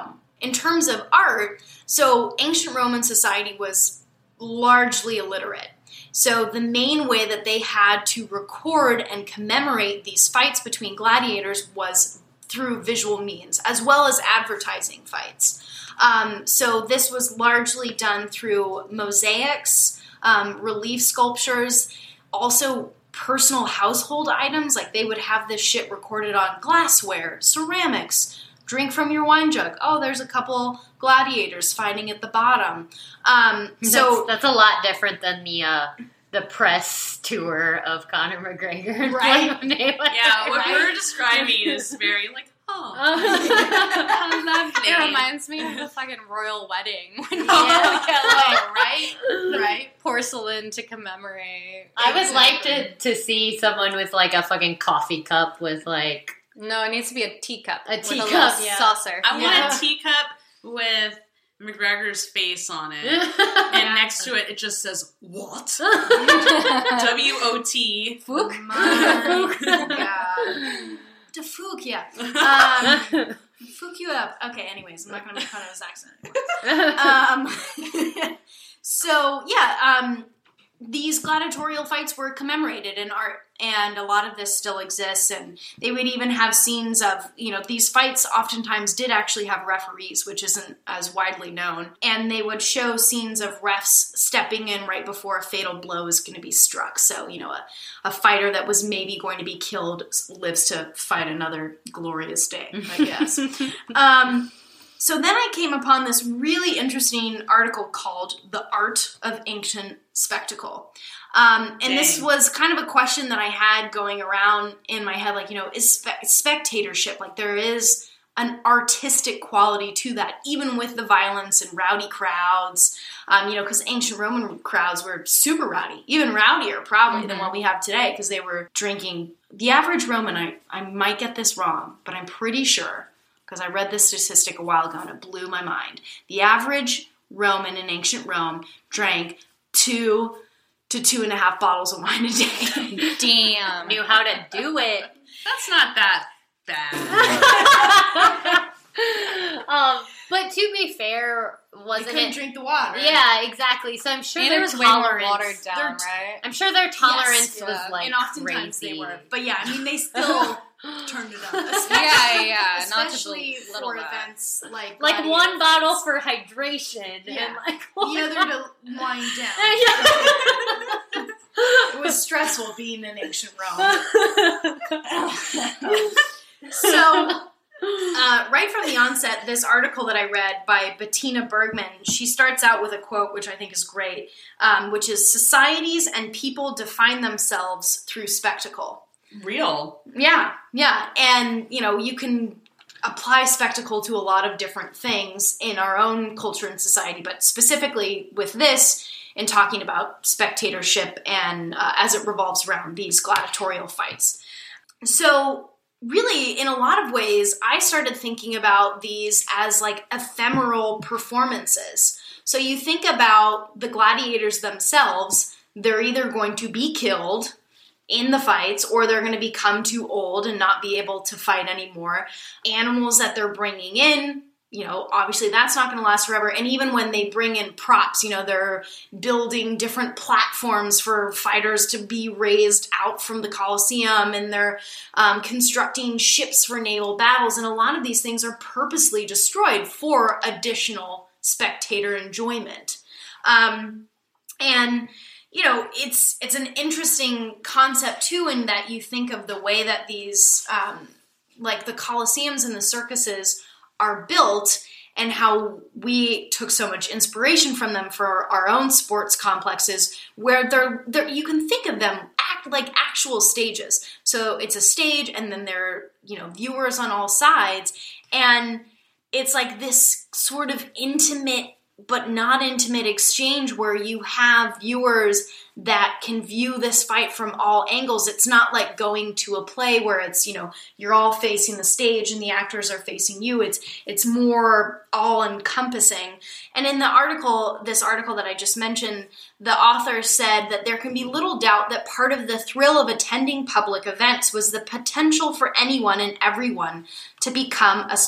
E: in terms of art, so ancient Roman society was largely illiterate. So the main way that they had to record and commemorate these fights between gladiators was through visual means, as well as advertising fights. So this was largely done through mosaics, relief sculptures, also personal household items. Like they would have this shit recorded on glassware, ceramics, drink from your wine jug. Oh, there's a couple gladiators fighting at the bottom. So
F: that's a lot different than the press tour of Conor McGregor.
E: Right.
H: Yeah, what we're describing is very like,
I: how lovely. It reminds me of the fucking royal wedding. Right? Porcelain to commemorate.
F: I would like to see someone with like a fucking coffee cup with like...
I: No, it needs to be a teacup.
F: A teacup,
I: saucer.
H: I want a teacup with McGregor's face on it. And next to it, it just says, what? W-O-T.
F: Fook?
E: Fook, yeah. Fook you up. Okay, anyways, I'm not going to make fun of his accent anymore. These gladiatorial fights were commemorated in art, and a lot of this still exists, and they would even have scenes of, these fights oftentimes did actually have referees, which isn't as widely known, and they would show scenes of refs stepping in right before a fatal blow is going to be struck. So, a fighter that was maybe going to be killed lives to fight another glorious day, I guess. So then I came upon this really interesting article called The Art of Ancient Spectacle. And this was kind of a question that I had going around in my head, like, is spectatorship, like there is an artistic quality to that, even with the violence and rowdy crowds, because ancient Roman crowds were super rowdy, even rowdier probably than what we have today, because they were drinking. The average Roman, I might get this wrong, but I'm pretty sure, because I read this statistic a while ago and it blew my mind. The average Roman in ancient Rome drank 2 to 2.5 bottles of wine a day.
I: Damn.
F: Knew how to do it.
H: That's not that bad.
F: But to be fair, wasn't
E: couldn't drink the water.
F: Yeah, exactly. So I'm sure
I: and
F: their
I: it was way more
F: tolerance
I: watered down, right?
F: I'm sure their tolerance was like
E: and oftentimes
F: crazy.
E: they were. But yeah, I mean, they still turned it up.
I: Yeah.
E: Especially
I: not to
E: for events like
F: one bottle for hydration and like
E: the other to wind down. It was stressful being in ancient Rome. So, right from the onset, this article that I read by Bettina Bergman, she starts out with a quote which I think is great, which is, "Societies and people define themselves through spectacle."
H: Real.
E: Yeah. And, you can apply spectacle to a lot of different things in our own culture and society, but specifically with this, in talking about spectatorship and as it revolves around these gladiatorial fights. So really, in a lot of ways, I started thinking about these as like ephemeral performances. So you think about the gladiators themselves, they're either going to be killed in the fights, or they're going to become too old and not be able to fight anymore. Animals that they're bringing in, obviously that's not going to last forever. And even when they bring in props, they're building different platforms for fighters to be raised out from the Colosseum, and they're constructing ships for naval battles. And a lot of these things are purposely destroyed for additional spectator enjoyment. It's an interesting concept too, in that you think of the way that these, like the Colosseums and the circuses are built, and how we took so much inspiration from them for our own sports complexes, where they're you can think of them like actual stages. So it's a stage, and then there are, viewers on all sides, and it's like this sort of intimate but not intimate exchange where you have viewers that can view this fight from all angles. It's not like going to a play where it's, you know, you're all facing the stage and the actors are facing you. It's more all-encompassing. And in this article that I just mentioned, the author said that there can be little doubt that part of the thrill of attending public events was the potential for anyone and everyone to become a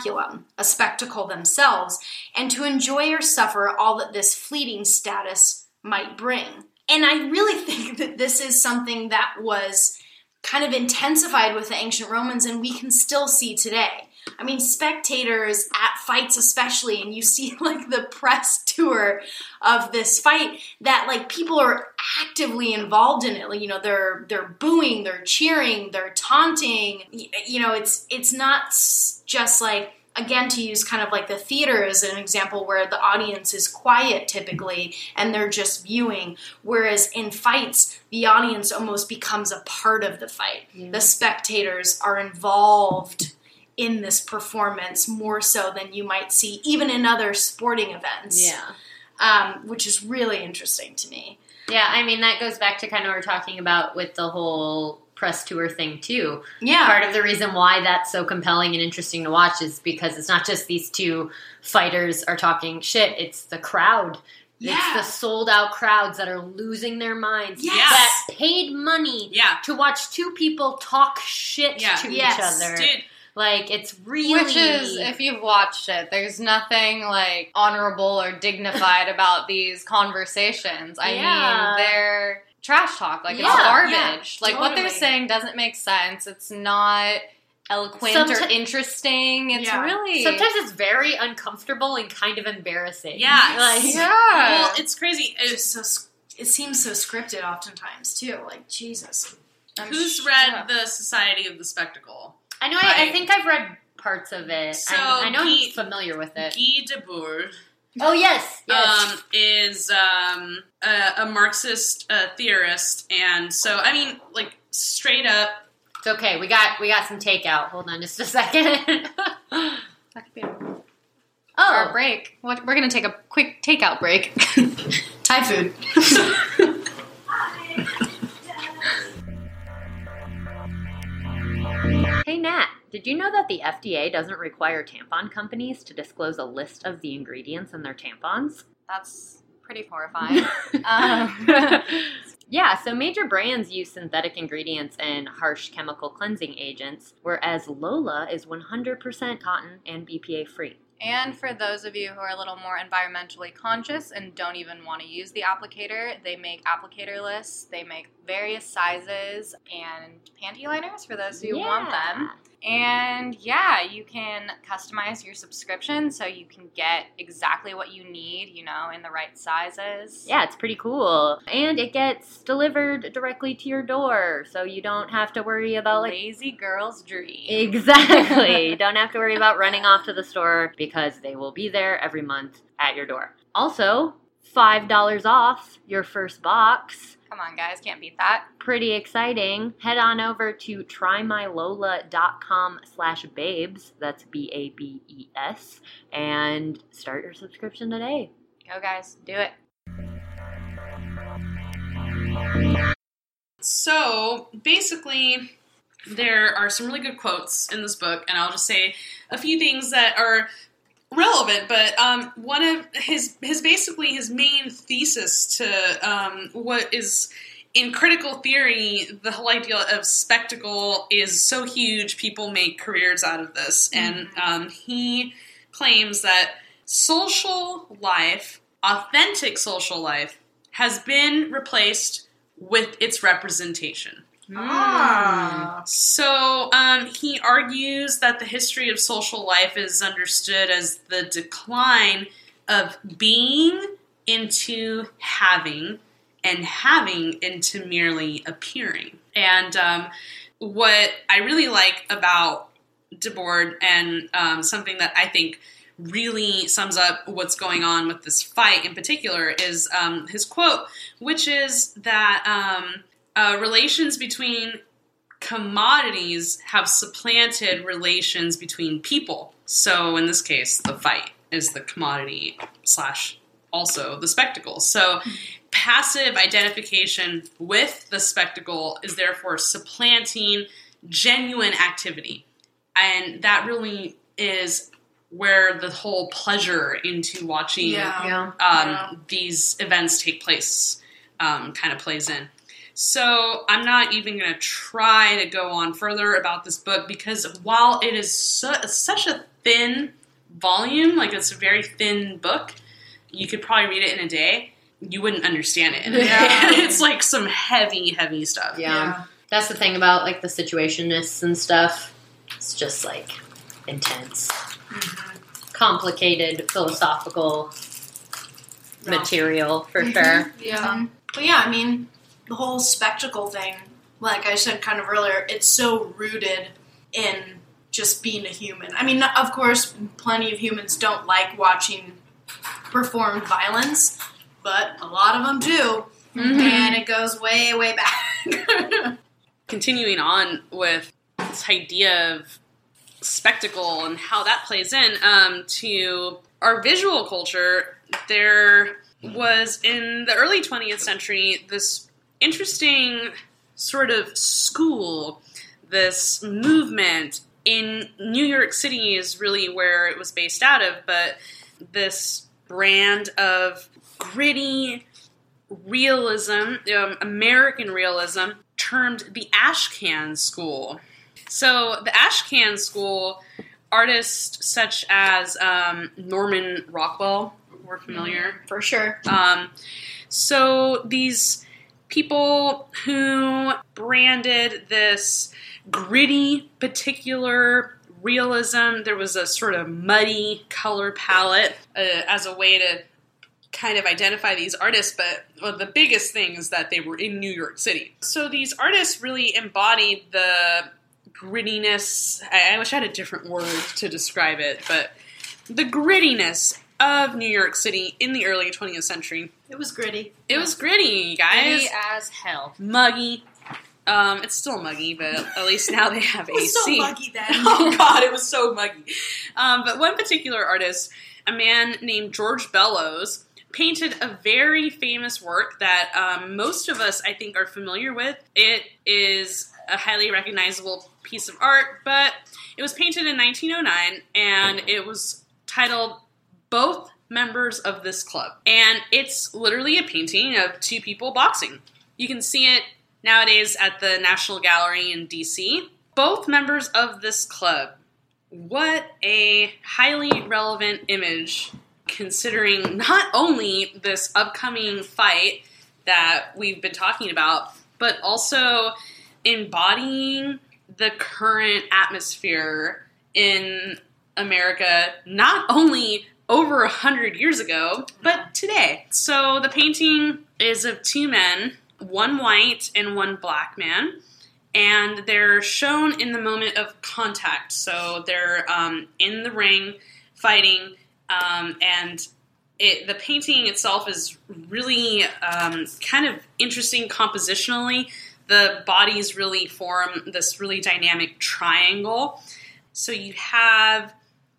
E: spectacle themselves, and to enjoy or suffer all that this fleeting status might bring. And I really think that this is something that was kind of intensified with the ancient Romans, and we can still see today. I mean, spectators at fights especially, and you see like the press tour of this fight, that like people are actively involved in it. Like, you know, they're booing, they're cheering, they're taunting. You know, it's not just like, again, to use kind of like the theater as an example, where the audience is quiet typically and they're just viewing. Whereas in fights, the audience almost becomes a part of the fight. Yeah. The spectators are involved in this performance more so than you might see even in other sporting events. Yeah. Which is really interesting to me.
F: Yeah, I mean, that goes back to kind of what we're talking about with the whole press tour thing too.
E: Yeah.
F: Part of the reason why that's so compelling and interesting to watch is because it's not just these two fighters are talking shit, it's the crowd. Yeah. It's the sold out crowds that are losing their minds.
E: Yes.
F: That paid money to watch two people talk shit to each other. Dude. Like, it's really...
I: Which is, if you've watched it, there's nothing, like, honorable or dignified about these conversations. I mean, they're trash talk. Like, it's garbage. Yeah, like, what they're saying doesn't make sense. It's not eloquent or interesting. It's really...
F: Sometimes it's very uncomfortable and kind of embarrassing.
H: Yeah.
F: Like,
H: Well, it's crazy.
E: It seems so scripted oftentimes, too. Like, Jesus.
H: Who's read The Society of the Spectacle?
F: I know. I think I've read parts of it.
H: So
F: I know I'm familiar with it.
H: Guy Debord.
F: Oh yes.
H: Is a Marxist theorist, and so I mean, like straight up.
F: It's okay. We got some takeout. Hold on, just a second.
I: That could be our break. We're gonna take a quick takeout break.
E: Thai food.
F: Hey Nat, did you know that the FDA doesn't require tampon companies to disclose a list of the ingredients in their tampons?
I: That's pretty horrifying.
F: Yeah, so major brands use synthetic ingredients and harsh chemical cleansing agents, whereas Lola is 100% cotton and BPA free.
I: And for those of you who are a little more environmentally conscious and don't even want to use the applicator, they make applicator lists. They make various sizes and panty liners for those who want them. And yeah, you can customize your subscription so you can get exactly what you need, you know, in the right sizes.
F: Yeah, it's pretty cool. And it gets delivered directly to your door, so you don't have to worry about like...
I: Lazy girl's dream.
F: Exactly. Don't have to worry about running off to the store because they will be there every month at your door. Also, $5 off your first box.
I: Come on, guys. Can't beat that.
F: Pretty exciting. Head on over to trymylola.com/babes. That's BABES. And start your subscription today.
I: Go, guys. Do it.
H: So, basically, there are some really good quotes in this book, and I'll just say a few things that are relevant, but one of his main thesis to what is in critical theory, the whole idea of spectacle is so huge, people make careers out of this. Mm-hmm. And he claims that social life, authentic social life, has been replaced with its representation. So he argues that the history of social life is understood as the decline of being into having and having into merely appearing. And what I really like about Debord and something that I think really sums up what's going on with this fight in particular is his quote, which is that relations between commodities have supplanted relations between people. So in this case, the fight is the commodity / also the spectacle. So passive identification with the spectacle is therefore supplanting genuine activity. And that really is where the whole pleasure into watching these events take place kind of plays in. So I'm not even going to try to go on further about this book because while it is such a thin volume, like it's a very thin book, you could probably read it in a day. You wouldn't understand it in a day. It's like some heavy, heavy stuff.
F: Yeah. That's the thing about like the situationists and stuff. It's just like intense. Complicated philosophical material for sure.
E: Yeah. But yeah, I mean, the whole spectacle thing, like I said kind of earlier, it's so rooted in just being a human. I mean, of course, plenty of humans don't like watching performed violence, but a lot of them do. And it goes way, way back.
H: Continuing on with this idea of spectacle and how that plays in to our visual culture, there was in the early 20th century this interesting sort of school, this movement in New York City is really where it was based out of, but this brand of gritty realism, American realism, termed the Ashcan School. So the Ashcan School, artists such as Norman Rockwell were familiar.
E: For sure.
H: So these people who branded this gritty, particular realism, there was a sort of muddy color palette as a way to kind of identify these artists, but the biggest thing is that they were in New York City. So these artists really embodied the grittiness, I wish I had a different word to describe it, but the grittiness of New York City in the early 20th century.
E: It was gritty.
H: It was gritty, guys.
I: Gritty as hell.
H: Muggy. It's still muggy, but at least now they have AC.
E: It was so muggy then.
H: Oh God, it was so muggy. But one particular artist, a man named George Bellows, painted a very famous work that most of us, I think, are familiar with. It is a highly recognizable piece of art, but it was painted in 1909, and it was titled Both Members of This Club. And it's literally a painting of two people boxing. You can see it nowadays at the National Gallery in D.C. Both members of this club. What a highly relevant image, considering not only this upcoming fight that we've been talking about, but also embodying the current atmosphere in America, not only over 100 years ago, but today. So the painting is of two men, one white and one black man, and they're shown in the moment of contact. So they're in the ring fighting, and the painting itself is really kind of interesting compositionally. The bodies really form this really dynamic triangle. So you have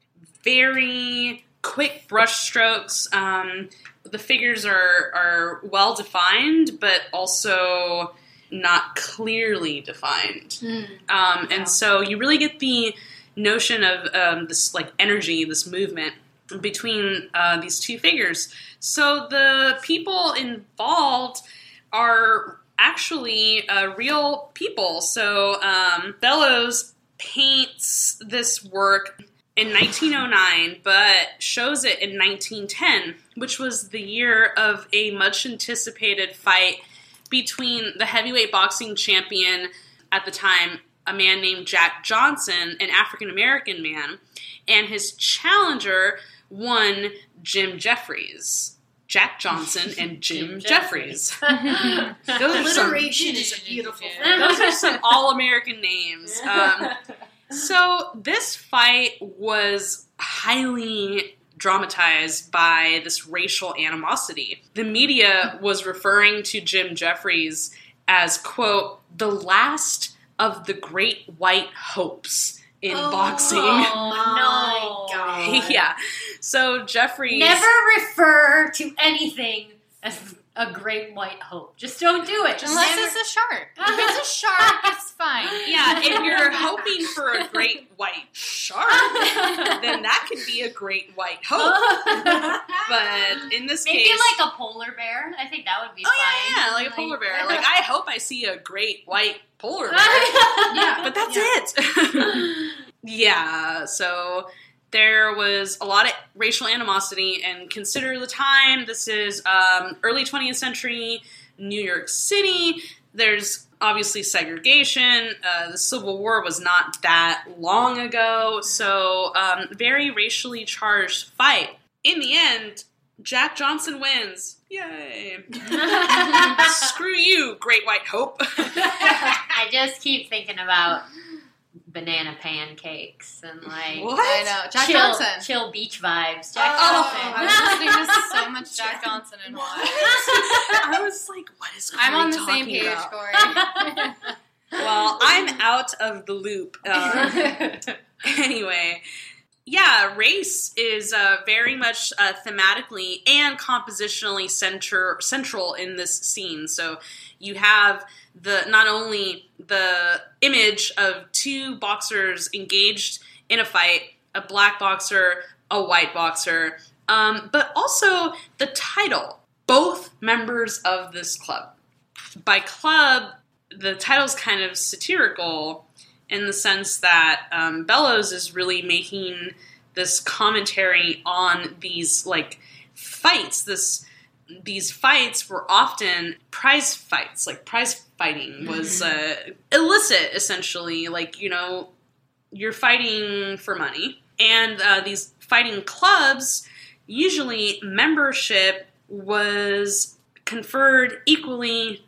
H: very quick brush strokes. The figures are well defined, but also not clearly defined. And so you really get the notion of this like energy, this movement between these two figures. So the people involved are actually real people. So Bellows paints this work in 1909, but shows it in 1910, which was the year of a much-anticipated fight between the heavyweight boxing champion at the time, a man named Jack Johnson, an African-American man, and his challenger, one Jim Jeffries. Jack Johnson and Jim Jeffries.
E: Alliteration is a beautiful thing.
H: Those are some all-American names. So this fight was highly dramatized by this racial animosity. The media was referring to Jim Jeffries as, quote, the last of the great white hopes in boxing.
F: Oh, my God.
H: Yeah. So Jeffries...
F: Never refer to anything as a great white hope. Just don't do it.
I: Unless it's a shark. If it's a shark, it's fine.
H: Yeah, if you're hoping for a great white shark, then that could be a great white hope. But in this case...
F: Maybe like a polar bear. I think that would be fine.
H: Yeah, like a polar bear. Like, I hope I see a great white polar bear. Yeah, but that's it. Yeah, so... There was a lot of racial animosity, and consider the time. This is early 20th century New York City. There's obviously segregation. The Civil War was not that long ago, so very racially charged fight. In the end, Jack Johnson wins. Yay. Screw you, Great White Hope.
F: I just keep thinking about banana pancakes and like
H: what?
I: I know. Jack Johnson.
F: Chill beach vibes. Jack Johnson.
I: I was listening to so much Jack Johnson and why.
H: I was like, what is Corey
I: I'm on the
H: talking
I: same page,
H: about?
I: Corey.
H: Well, I'm out of the loop. Anyway, yeah, race is very much thematically and compositionally central in this scene. So you have not only the image of two boxers engaged in a fight, a black boxer, a white boxer, but also the title, both members of this club. By club, the title's kind of satirical in the sense that Bellows is really making this commentary on these like fights. These fights were often prize fights. Like prize fighting was illicit, essentially. Like, you know, you're fighting for money. And these fighting clubs, usually membership was conferred equally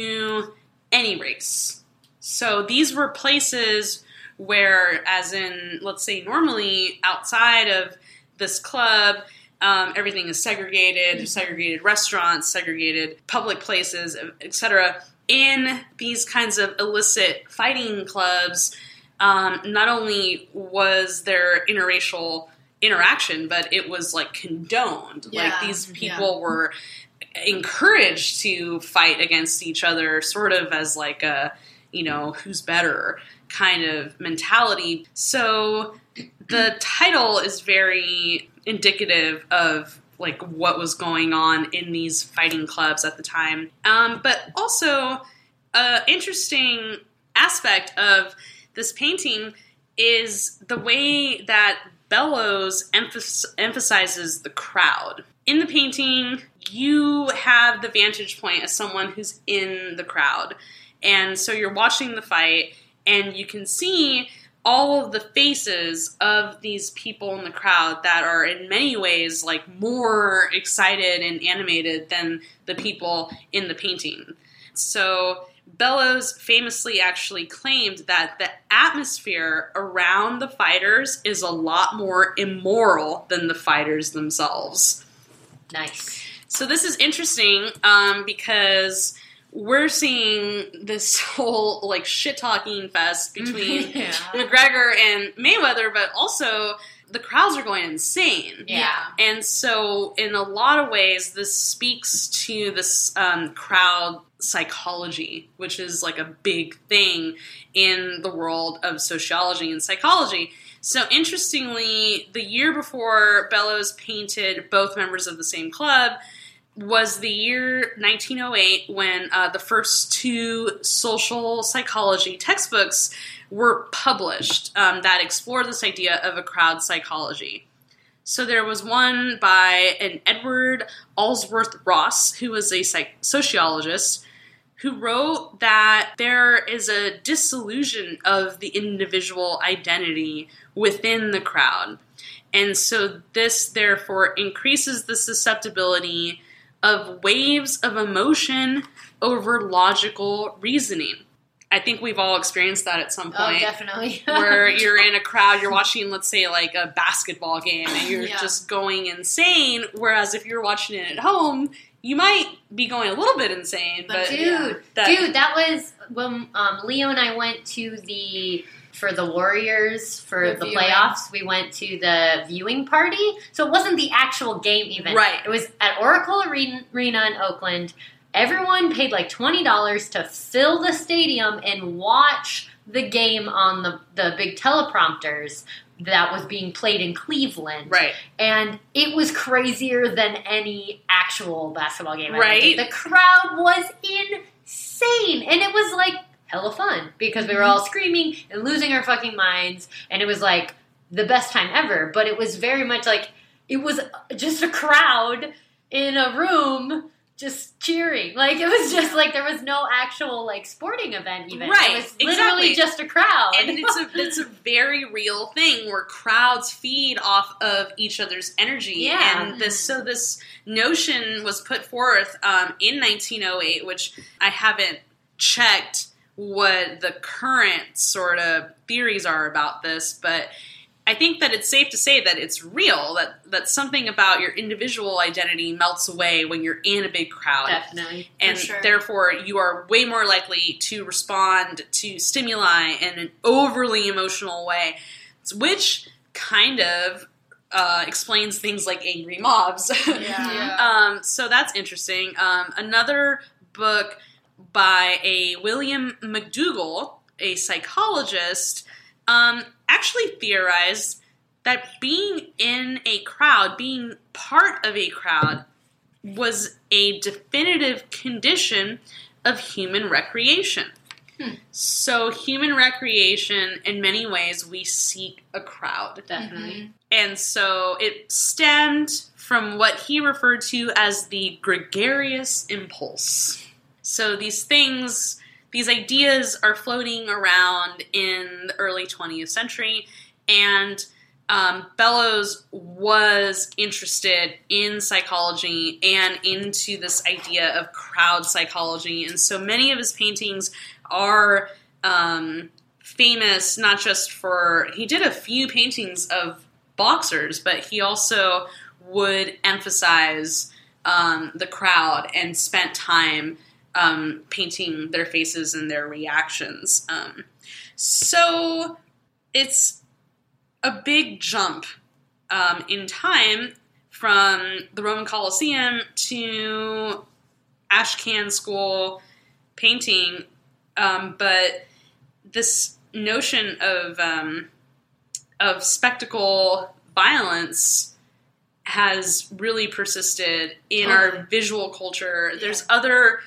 H: to any race. So these were places where, as in, let's say normally outside of this club, everything is segregated. There's segregated restaurants, segregated public places, etc. In these kinds of illicit fighting clubs, not only was there interracial interaction, but it was like condoned. Yeah, like these people were encouraged to fight against each other, sort of as like a, you know, who's better kind of mentality. So the title is very indicative of like what was going on in these fighting clubs at the time. But also, interesting aspect of this painting is the way that Bellows emphasizes the crowd. In the painting, you have the vantage point as someone who's in the crowd. And so you're watching the fight, and you can see all of the faces of these people in the crowd that are in many ways like more excited and animated than the people in the painting. So Bellows famously actually claimed that the atmosphere around the fighters is a lot more immoral than the fighters themselves.
F: Nice.
H: So this is interesting because we're seeing this whole like shit-talking fest between McGregor and Mayweather, but also the crowds are going insane.
F: Yeah.
H: And so in a lot of ways, this speaks to this crowd psychology, which is like a big thing in the world of sociology and psychology. So interestingly, the year before Bellows painted both members of the same club was the year 1908 when the first two social psychology textbooks were published that explored this idea of a crowd psychology. So there was one by an Edward Allsworth Ross, who was a sociologist, who wrote that there is a disillusion of the individual identity within the crowd. And so this, therefore, increases the susceptibility of waves of emotion over logical reasoning. I think we've all experienced that at some point.
F: Oh, definitely.
H: Where you're in a crowd, you're watching, let's say, like a basketball game, and you're just going insane, whereas if you're watching it at home, you might be going a little bit insane. But
F: dude, that was when Leo and I went to the for the Warriors for the playoffs. We went to the viewing party. So it wasn't the actual game even.
H: Right.
F: It was at Oracle Arena in Oakland. Everyone paid like $20 to fill the stadium and watch the game on the big teleprompters that was being played in Cleveland.
H: Right.
F: And it was crazier than any actual basketball game.
H: Right.
F: The crowd was insane. And it was like hella fun because we were all screaming and losing our fucking minds. And it was like the best time ever. But it was very much like it was just a crowd in a room just cheering. Like, it was just like there was no actual like sporting event even.
H: Right.
F: It was literally just a crowd.
H: And it's a very real thing where crowds feed off of each other's energy.
F: Yeah.
H: And this notion was put forth in 1908, which I haven't checked what the current sort of theories are about this, but I think that it's safe to say that it's real, that something about your individual identity melts away when you're in a big crowd.
F: Definitely.
H: And therefore, you are way more likely to respond to stimuli in an overly emotional way, which kind of explains things like angry mobs.
E: Yeah.
H: So that's interesting. Another book by a William McDougall, a psychologist, actually theorized that being in a crowd, being part of a crowd, was a definitive condition of human recreation. So human recreation, in many ways, we seek a crowd.
F: Definitely.
H: And so it stemmed from what he referred to as the gregarious impulse. So these things, these ideas are floating around in the early 20th century, and Bellows was interested in psychology and into this idea of crowd psychology, and so many of his paintings are famous not just for, he did a few paintings of boxers, but he also would emphasize the crowd and spent time painting their faces and their reactions. So it's a big jump in time from the Roman Colosseum to Ashcan School painting, but this notion of spectacle violence has really persisted in our visual culture. There's other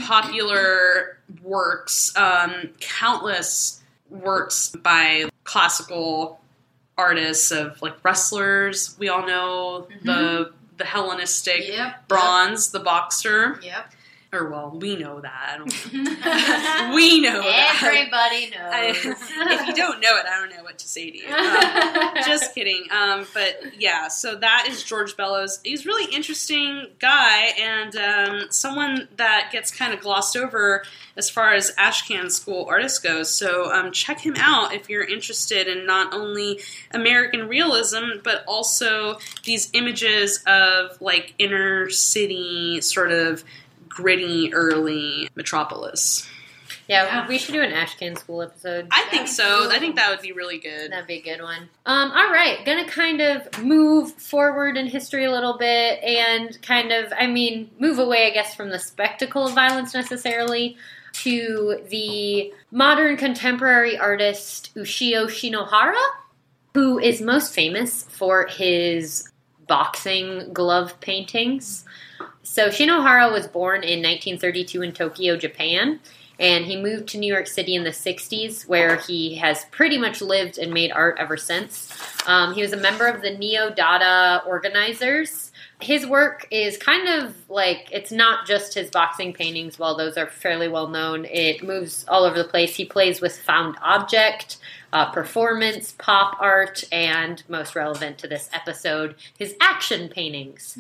H: popular works, countless works by classical artists of like wrestlers. We all know the Hellenistic bronze, the boxer.
E: Yep.
H: Or, well, we know that. I don't know. We know that.
F: Everybody knows.
H: If you don't know it, I don't know what to say to you. Just kidding. But, yeah, so that is George Bellows. He's a really interesting guy and someone that gets kind of glossed over as far as Ashcan School artist goes. So check him out if you're interested in not only American realism, but also these images of, like, inner city sort of gritty early metropolis.
F: Yeah, we should do an Ashcan School episode.
H: I think so. I think that would be really good.
F: That'd be a good one. All right, gonna kind of move forward in history a little bit and kind of, move away, I guess, from the spectacle of violence necessarily to the modern contemporary artist Ushio Shinohara, who is most famous for his boxing glove paintings. So Shinohara was born in 1932 in Tokyo, Japan, and he moved to New York City in the 60s, where he has pretty much lived and made art ever since. He was a member of the Neo-Dada organizers. His work is kind of like, it's not just his boxing paintings, while those are fairly well known. It moves all over the place. He plays with found object, performance, pop art, and most relevant to this episode, his action paintings.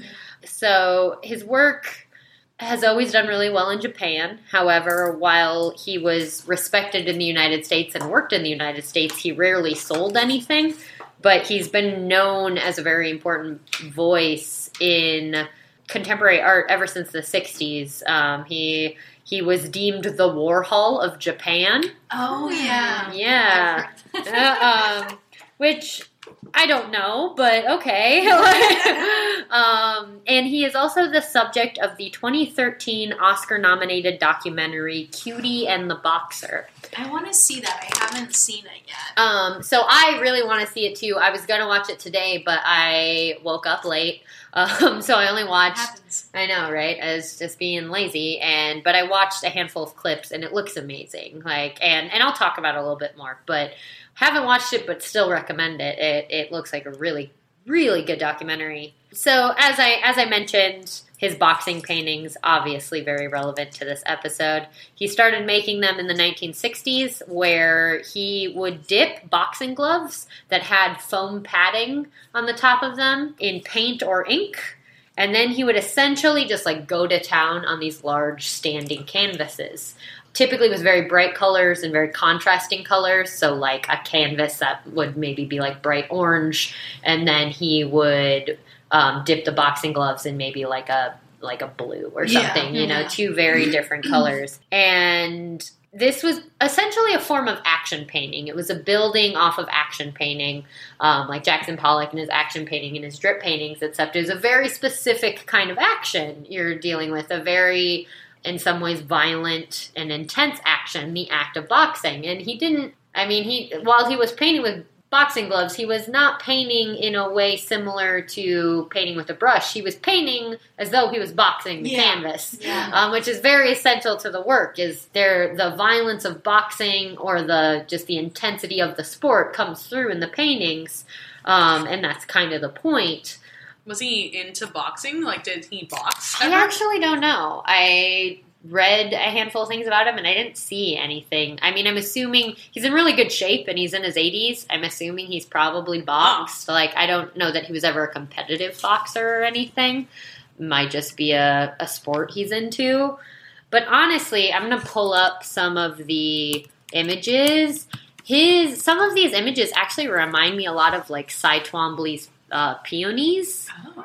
F: So his work has always done really well in Japan. However, while he was respected in the United States and worked in the United States, he rarely sold anything. But he's been known as a very important voice in contemporary art ever since the 60s. He was deemed the Warhol of Japan.
E: Oh, yeah.
F: Yeah. Which I don't know, but okay. And he is also the subject of the 2013 Oscar-nominated documentary Cutie and the Boxer.
E: I want to see that. I haven't seen it yet.
F: So I really want to see it too. I was going to watch it today, but I woke up late. So I only watched, I know, right? I was just being lazy, but I watched a handful of clips, and it looks amazing. And I'll talk about it a little bit more, but haven't watched it, but still recommend it. It looks like a really, really good documentary. So as I mentioned, his boxing paintings, obviously very relevant to this episode. He started making them in the 1960s, where he would dip boxing gloves that had foam padding on the top of them in paint or ink. And then he would essentially just go to town on these large standing canvases. Typically with very bright colors and very contrasting colors. So a canvas that would maybe be bright orange. And then he would dip the boxing gloves in maybe a blue or something, two very different colors. And this was essentially a form of action painting. It was a building off of action painting, like Jackson Pollock and his action painting and his drip paintings, except it was a very specific kind of action you're dealing with, a very, in some ways, violent and intense action, the act of boxing. And while he was painting with boxing gloves, he was not painting in a way similar to painting with a brush. He was painting as though he was boxing the canvas, which is very essential to the work. The violence of boxing or the intensity of the sport comes through in the paintings, and that's kind of the point.
H: Was he into boxing? Did he box
F: ever? I actually don't know. I read a handful of things about him, and I didn't see anything. I'm assuming he's in really good shape, and he's in his 80s. I'm assuming he's probably boxed. I don't know that he was ever a competitive boxer or anything. Might just be a sport he's into. But honestly, I'm going to pull up some of the images. Some of these images actually remind me a lot of Cy Twombly's peonies.
E: Oh.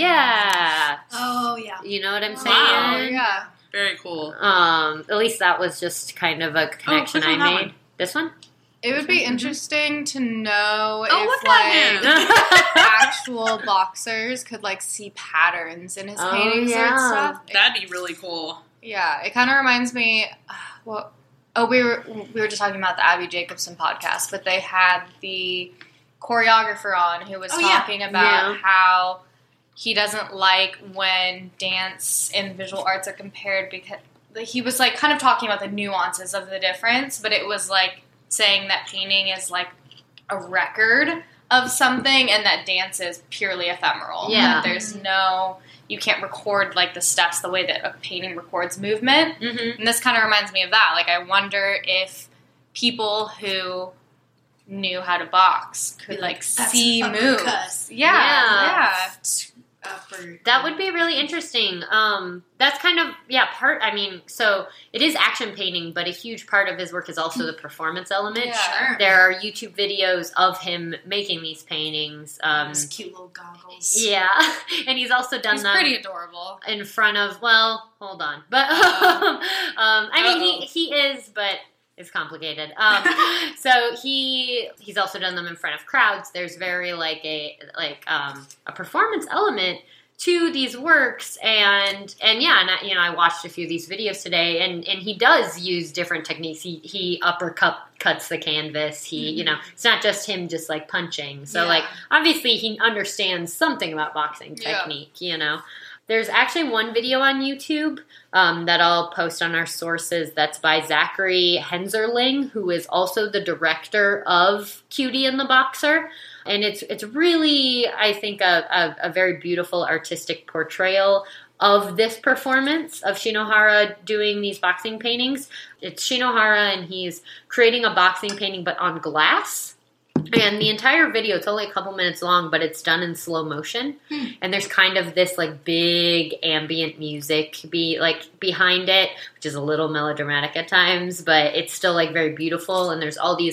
F: Yeah.
E: Oh, yeah.
F: You know what I'm saying?
E: Wow, yeah.
H: Very cool.
F: At least that was just kind of a connection I made. One? This one?
I: It would be interesting to know if actual boxers could see patterns in his paintings and stuff.
H: That'd be really cool.
I: Yeah, it kind of reminds me. We were just talking about the Abby Jacobson podcast, but they had the choreographer on who was talking about how he doesn't like when dance and visual arts are compared, because he was kind of talking about the nuances of the difference, but it was saying that painting is a record of something and that dance is purely ephemeral.
F: Yeah.
I: That there's you can't record the steps the way that a painting records movement. Mm-hmm. And this kind of reminds me of that. I wonder if people who knew how to box could see moves. Yeah.
F: That would be really interesting. That's kind of so it is action painting, but a huge part of his work is also the performance element.
E: Yeah, sure.
F: There are YouTube videos of him making these paintings.
E: His cute little goggles.
F: Yeah, and he's also done them.
I: He's pretty adorable.
F: In front of, hold on, but he is, but it's complicated. So he's also done them in front of crowds. There's very a performance element to these works, and I watched a few of these videos today, and he does use different techniques. He uppercuts the canvas. He it's not just him just punching. So obviously he understands something about boxing technique. There's actually one video on YouTube that I'll post on our sources that's by Zachary Henzerling, who is also the director of Cutie and the Boxer. And it's really, I think, a very beautiful artistic portrayal of this performance of Shinohara doing these boxing paintings. It's Shinohara, and he's creating a boxing painting, but on glass. And the entire video, it's only a couple minutes long, but it's done in slow motion. And there's kind of this big ambient music behind it, which is a little melodramatic at times, but it's still very beautiful. And there's all these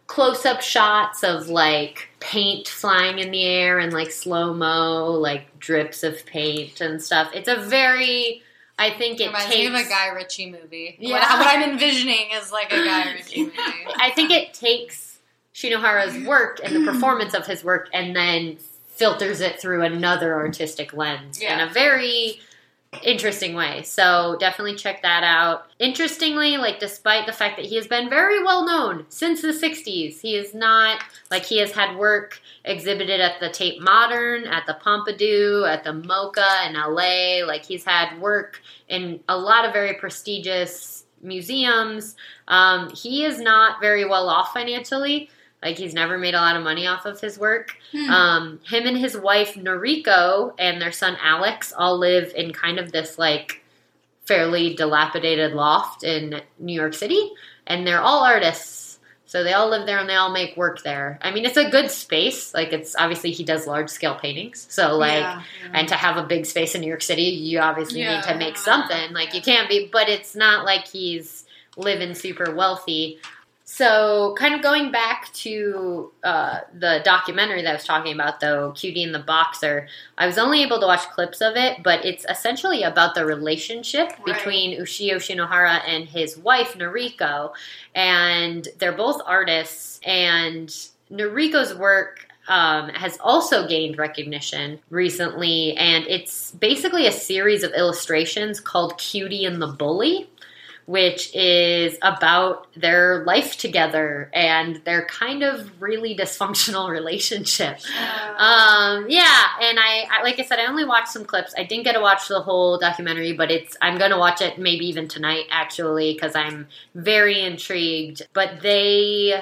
F: close-up shots of, like, paint flying in the air and, like, slow-mo, like, drips of paint and stuff. It's a very... I think it
I: reminds me of a Guy Ritchie movie.
F: Yeah.
I: What I'm envisioning is like a Guy Ritchie movie.
F: I think it takes Shinohara's work and the performance of his work and then filters it through another artistic lens in a very interesting way. So definitely check that out. Interestingly, like, despite the fact that he has been very well known since the 60s, he is not, like, he has had work exhibited at the Tate Modern, at the Pompidou, at the MoCA in LA. Like, he's had work in a lot of very prestigious museums. He is not very well off financially. Like, he's never made a lot of money off of his work. Him and his wife, Noriko, and their son, Alex, all live in kind of this, like, fairly dilapidated loft in New York City. And they're all artists. So they all live there and they all make work there. I mean, it's a good space. Like, it's obviously he does large-scale paintings. So, like, and to have a big space in New York City, you obviously need to make something. Like, you can't be, but it's not like he's living super wealthy. So, kind of going back to the documentary that I was talking about, though, Cutie and the Boxer, I was only able to watch clips of it, but it's essentially about the relationship between Ushio Shinohara and his wife, Noriko, and they're both artists, and Noriko's work has also gained recognition recently, and it's basically a series of illustrations called Cutie and the Bully, which is about their life together and their kind of really dysfunctional relationship. And I like I said, I only watched some clips. I didn't get to watch the whole documentary, but I'm going to watch it maybe even tonight, actually, because I'm very intrigued. But they've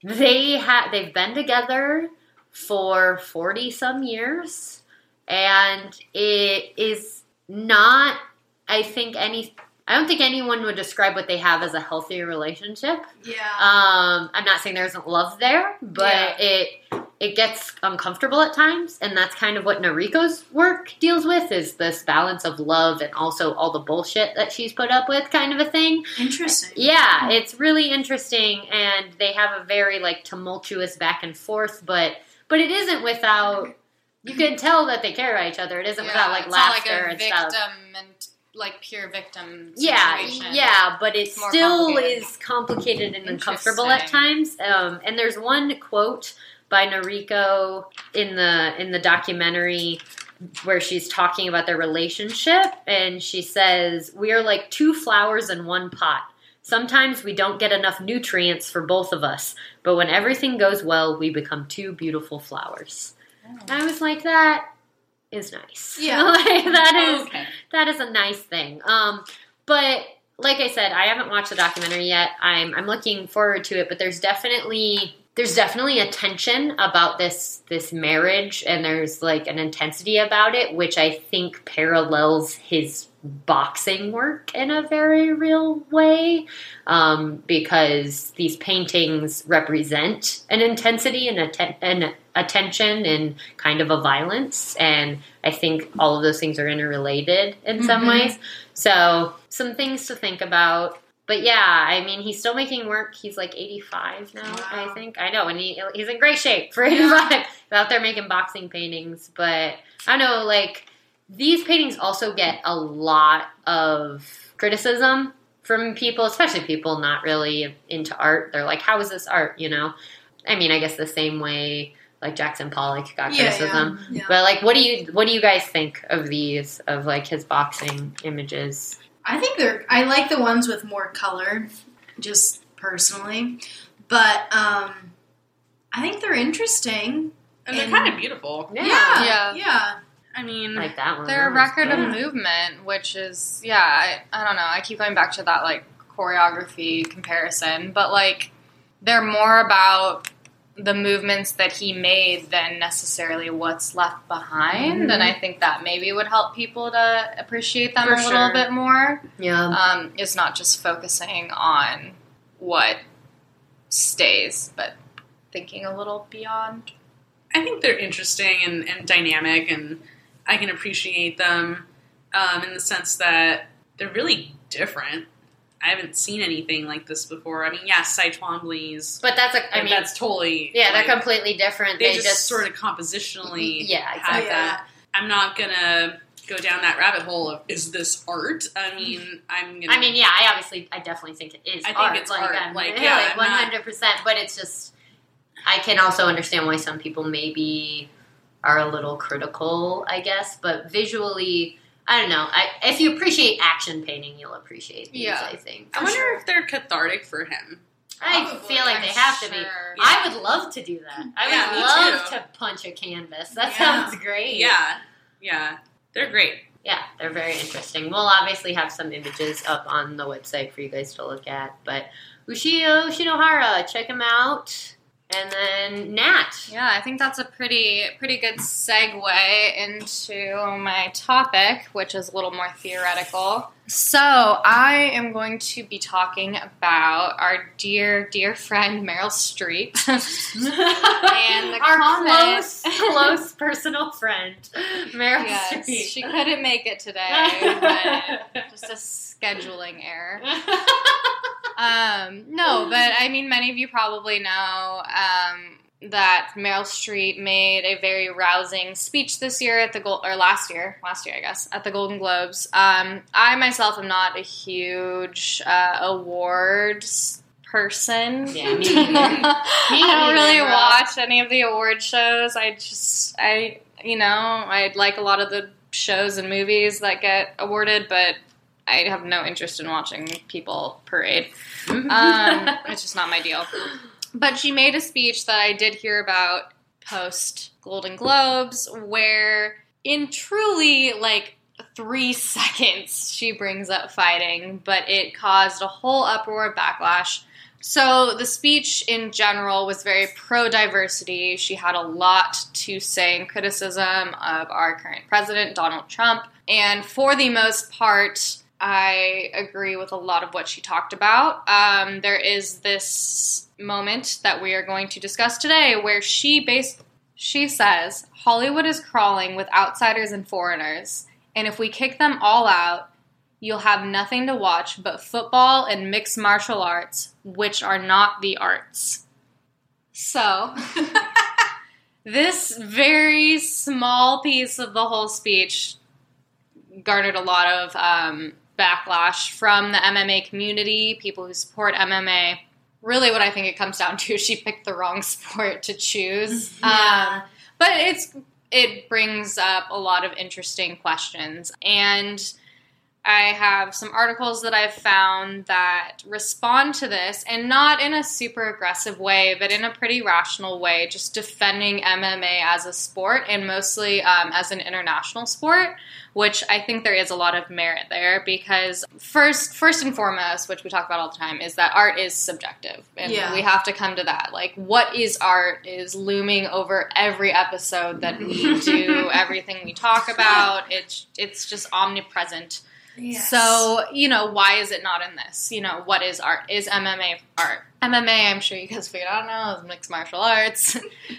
F: been together for 40-some years, and it is not, I don't think anyone would describe what they have as a healthy relationship. Yeah. I'm not saying there isn't love there, but it gets uncomfortable at times, and that's kind of what Noriko's work deals with, is this balance of love and also all the bullshit that she's put up with, kind of a thing.
E: Interesting.
F: Yeah, it's really interesting, and they have a very, like, tumultuous back and forth, but it isn't without, you can tell that they care about each other. It isn't without, like, laughter and stuff.
I: Like pure victim situation.
F: Yeah, but it still is complicated and uncomfortable at times. And there's one quote by Noriko in the documentary where she's talking about their relationship, and she says, "We are like two flowers in one pot. Sometimes we don't get enough nutrients for both of us, but when everything goes well, we become two beautiful flowers." And I was like, that is nice. Yeah. Like, that is a nice thing. But like I said, I haven't watched the documentary yet. I'm looking forward to it, but there's definitely a tension about this marriage, and there's, like, an intensity about it, which I think parallels his boxing work in a very real way, because these paintings represent an intensity and a tension and kind of a violence, and I think all of those things are interrelated in some ways. So some things to think about. But yeah, I mean, he's still making work. He's like 85 now, I think. I know, and he's in great shape for 85. He's out there making boxing paintings. But I don't know, like, these paintings also get a lot of criticism from people, especially people not really into art. They're like, how is this art, you know? I mean, I guess the same way, like, Jackson Pollock got criticism. Yeah. But, like, what do you guys think of these, of, like, his boxing images?
E: I like the ones with more color, just personally. But I think they're interesting.
H: And they're kind of beautiful.
E: Yeah.
H: I mean,
F: like that one.
I: They're a record of movement, which is, I don't know. I keep going back to that, like, choreography comparison. But, like, they're more about the movements that he made than necessarily what's left behind. And I think that maybe would help people to appreciate them a little bit more.
F: Yeah.
I: It's not just focusing on what stays, but thinking a little beyond.
H: I think they're interesting and dynamic, and I can appreciate them in the sense that they're really different. I haven't seen anything like this before. I mean, yeah, Cy Twombly's.
F: But that's that's
H: totally...
F: Yeah, they're completely different.
H: They just sort of compositionally
F: have
H: that. I'm not going to go down that rabbit hole of, is this art? I mean, I
F: definitely think it is
H: art.
F: I
H: think it's art.
F: 100%. But it's just, I can also understand why some people maybe are a little critical, I guess. But visually, I don't know. If you appreciate action painting, you'll appreciate these, I think.
H: I wonder if they're cathartic for him.
F: I feel like they have to be. Yeah. I would love to do that. I would love to punch a canvas. That sounds great.
H: Yeah. They're great.
F: Yeah, they're very interesting. We'll obviously have some images up on the website for you guys to look at. But Ushio Shinohara, check him out. And then Nat.
I: Yeah, I think that's a pretty good segue into my topic, which is a little more theoretical. So I am going to be talking about our dear friend Meryl Streep and
F: our close personal friend Meryl Streep.
I: She couldn't make it today, but just a scheduling error. No, but I mean, many of you probably know that Meryl Streep made a very rousing speech this year at last year, I guess, at the Golden Globes. I myself am not a huge awards person.
F: Yeah, me either.
I: I don't really watch any of the award shows. I like a lot of the shows and movies that get awarded, but I have no interest in watching people parade. It's just not my deal. But she made a speech that I did hear about post Golden Globes where in truly 3 seconds she brings up fighting, but it caused a whole uproar, backlash. So the speech in general was very pro-diversity. She had a lot to say in criticism of our current president, Donald Trump. And for the most part, I agree with a lot of what she talked about. There is this moment that we are going to discuss today where she says, Hollywood is crawling with outsiders and foreigners, and if we kick them all out, you'll have nothing to watch but football and mixed martial arts, which are not the arts. So, this very small piece of the whole speech garnered a lot of backlash from the MMA community, people who support MMA. Really what I think it comes down to is she picked the wrong sport to choose.
E: Yeah.
I: But it brings up a lot of interesting questions. And I have some articles that I've found that respond to this, and not in a super aggressive way, but in a pretty rational way, just defending MMA as a sport, and mostly as an international sport, which I think there is a lot of merit there, because first and foremost, which we talk about all the time, is that art is subjective, and we have to come to that. What is art is looming over every episode that we do, everything we talk about. It's just omnipresent.
E: Yes.
I: So, why is it not in this? What is art? Is MMA art? MMA, I'm sure you guys figured out now, is mixed martial arts.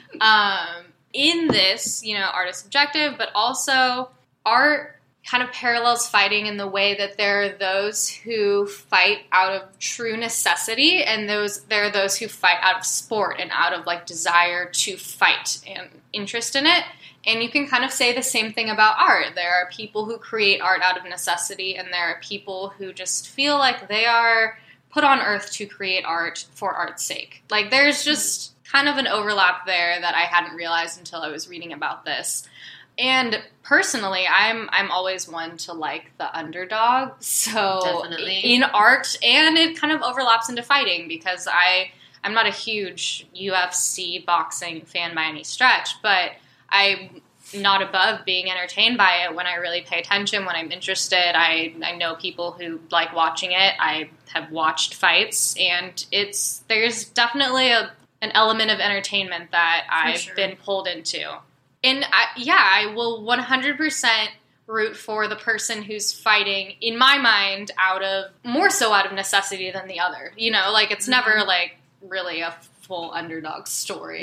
I: In this, art is subjective, but also art kind of parallels fighting in the way that there are those who fight out of true necessity, and there are those who fight out of sport and out of desire to fight and interest in it. And you can kind of say the same thing about art. There are people who create art out of necessity, and there are people who just feel like they are put on earth to create art for art's sake. There's just kind of an overlap there that I hadn't realized until I was reading about this. And personally, I'm always one to like the underdog. So
F: definitely
I: in art, and it kind of overlaps into fighting, because I'm not a huge UFC boxing fan by any stretch, but I'm not above being entertained by it when I really pay attention, when I'm interested. I know people who like watching it. I have watched fights, and there's definitely an element of entertainment that I've been pulled into. And I will 100% root for the person who's fighting, in my mind, more so out of necessity than the other. It's never really a full underdog story.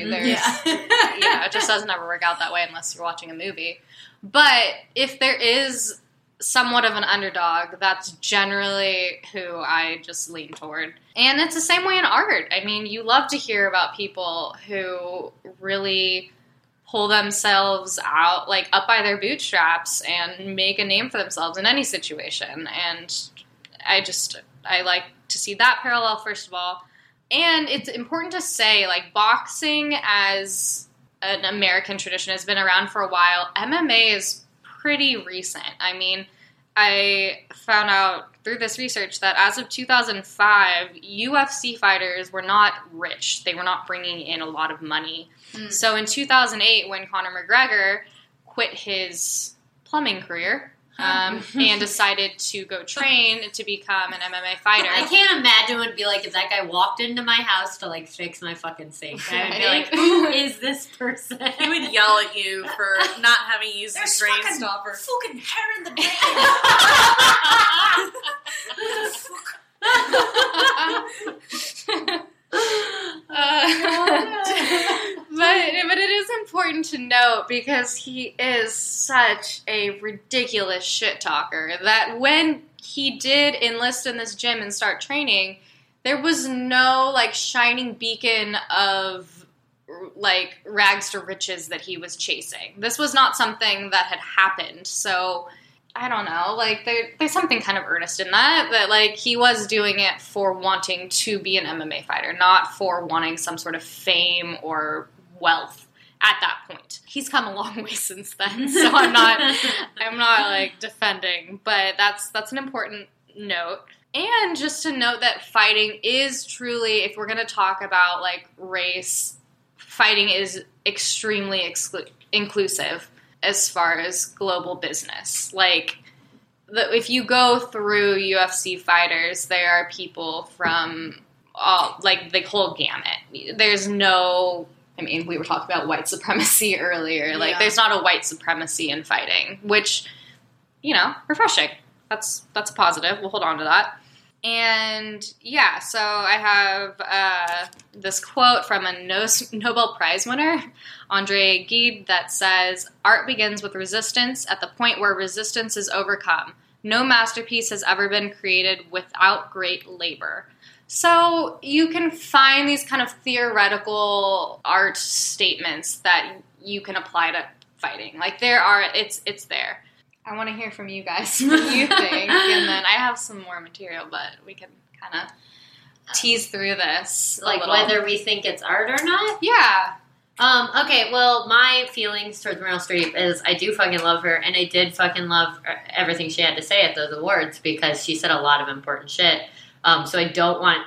I: It just doesn't ever work out that way unless you're watching a movie. But if there is somewhat of an underdog, that's generally who I just lean toward. And it's the same way in art. I mean, you love to hear about people who really pull themselves out, like, up by their bootstraps and make a name for themselves in any situation. And I like to see that parallel, first of all. And it's important to say, like, boxing as an American tradition has been around for a while. MMA is pretty recent. I mean, I found out through this research that as of 2005, UFC fighters were not rich. They were not bringing in a lot of money. So in 2008, when Conor McGregor quit his plumbing career and decided to go train to become an MMA fighter.
F: I can't imagine what it'd be like if that guy walked into my house to, like, fix my fucking sink. I would be like, who is this person?
H: He would yell at you for not having used the drain stopper.
E: Fucking hair in the bag.
I: But it is important to note, because he is such a ridiculous shit talker, that when he did enlist in this gym and start training, there was no, like, shining beacon of, like, rags to riches that he was chasing. This was not something that had happened, so I don't know, like, there's something kind of earnest in that, like, he was doing it for wanting to be an MMA fighter, not for wanting some sort of fame or wealth at that point. He's come a long way since then, so I'm not like, defending, but that's an important note. And just to note that fighting is truly, if we're going to talk about, like, race, fighting is extremely inclusive as far as global business. Like, if you go through UFC fighters, there are people from all, like, the whole gamut. There's no, I mean, we were talking about white supremacy earlier. Like, there's not a white supremacy in fighting, which, you know, refreshing. That's a positive. We'll hold on to that. And, yeah, so I have this quote from a Nobel Prize winner, Andre Gide, that says, "Art begins with resistance. At the point where resistance is overcome, no masterpiece has ever been created without great labor." So you can find these kind of theoretical art statements that you can apply to fighting. Like, it's there. I want to hear from you guys what you think, and then I have some more material, but we can kind of tease through this.
F: Like, whether we think it's art or not?
I: Yeah.
F: Okay, well, my feelings towards Meryl Streep is I do fucking love her, and I did fucking love everything she had to say at those awards, because she said a lot of important shit. So I don't want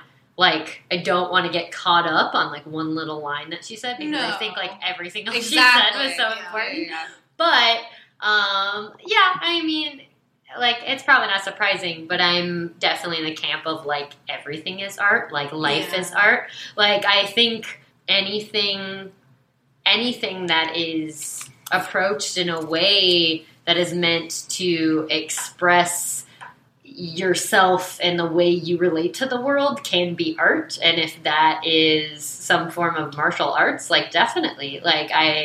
F: to get caught up on, like, one little line that she said, because I think, like, everything else she said was so important. Yeah. But, yeah, I mean, like, it's probably not surprising, but I'm definitely in the camp of, like, everything is art. Like, life is art. Like, I think anything that is approached in a way that is meant to express yourself and the way you relate to the world can be art. And if that is some form of martial arts, like, definitely. Like,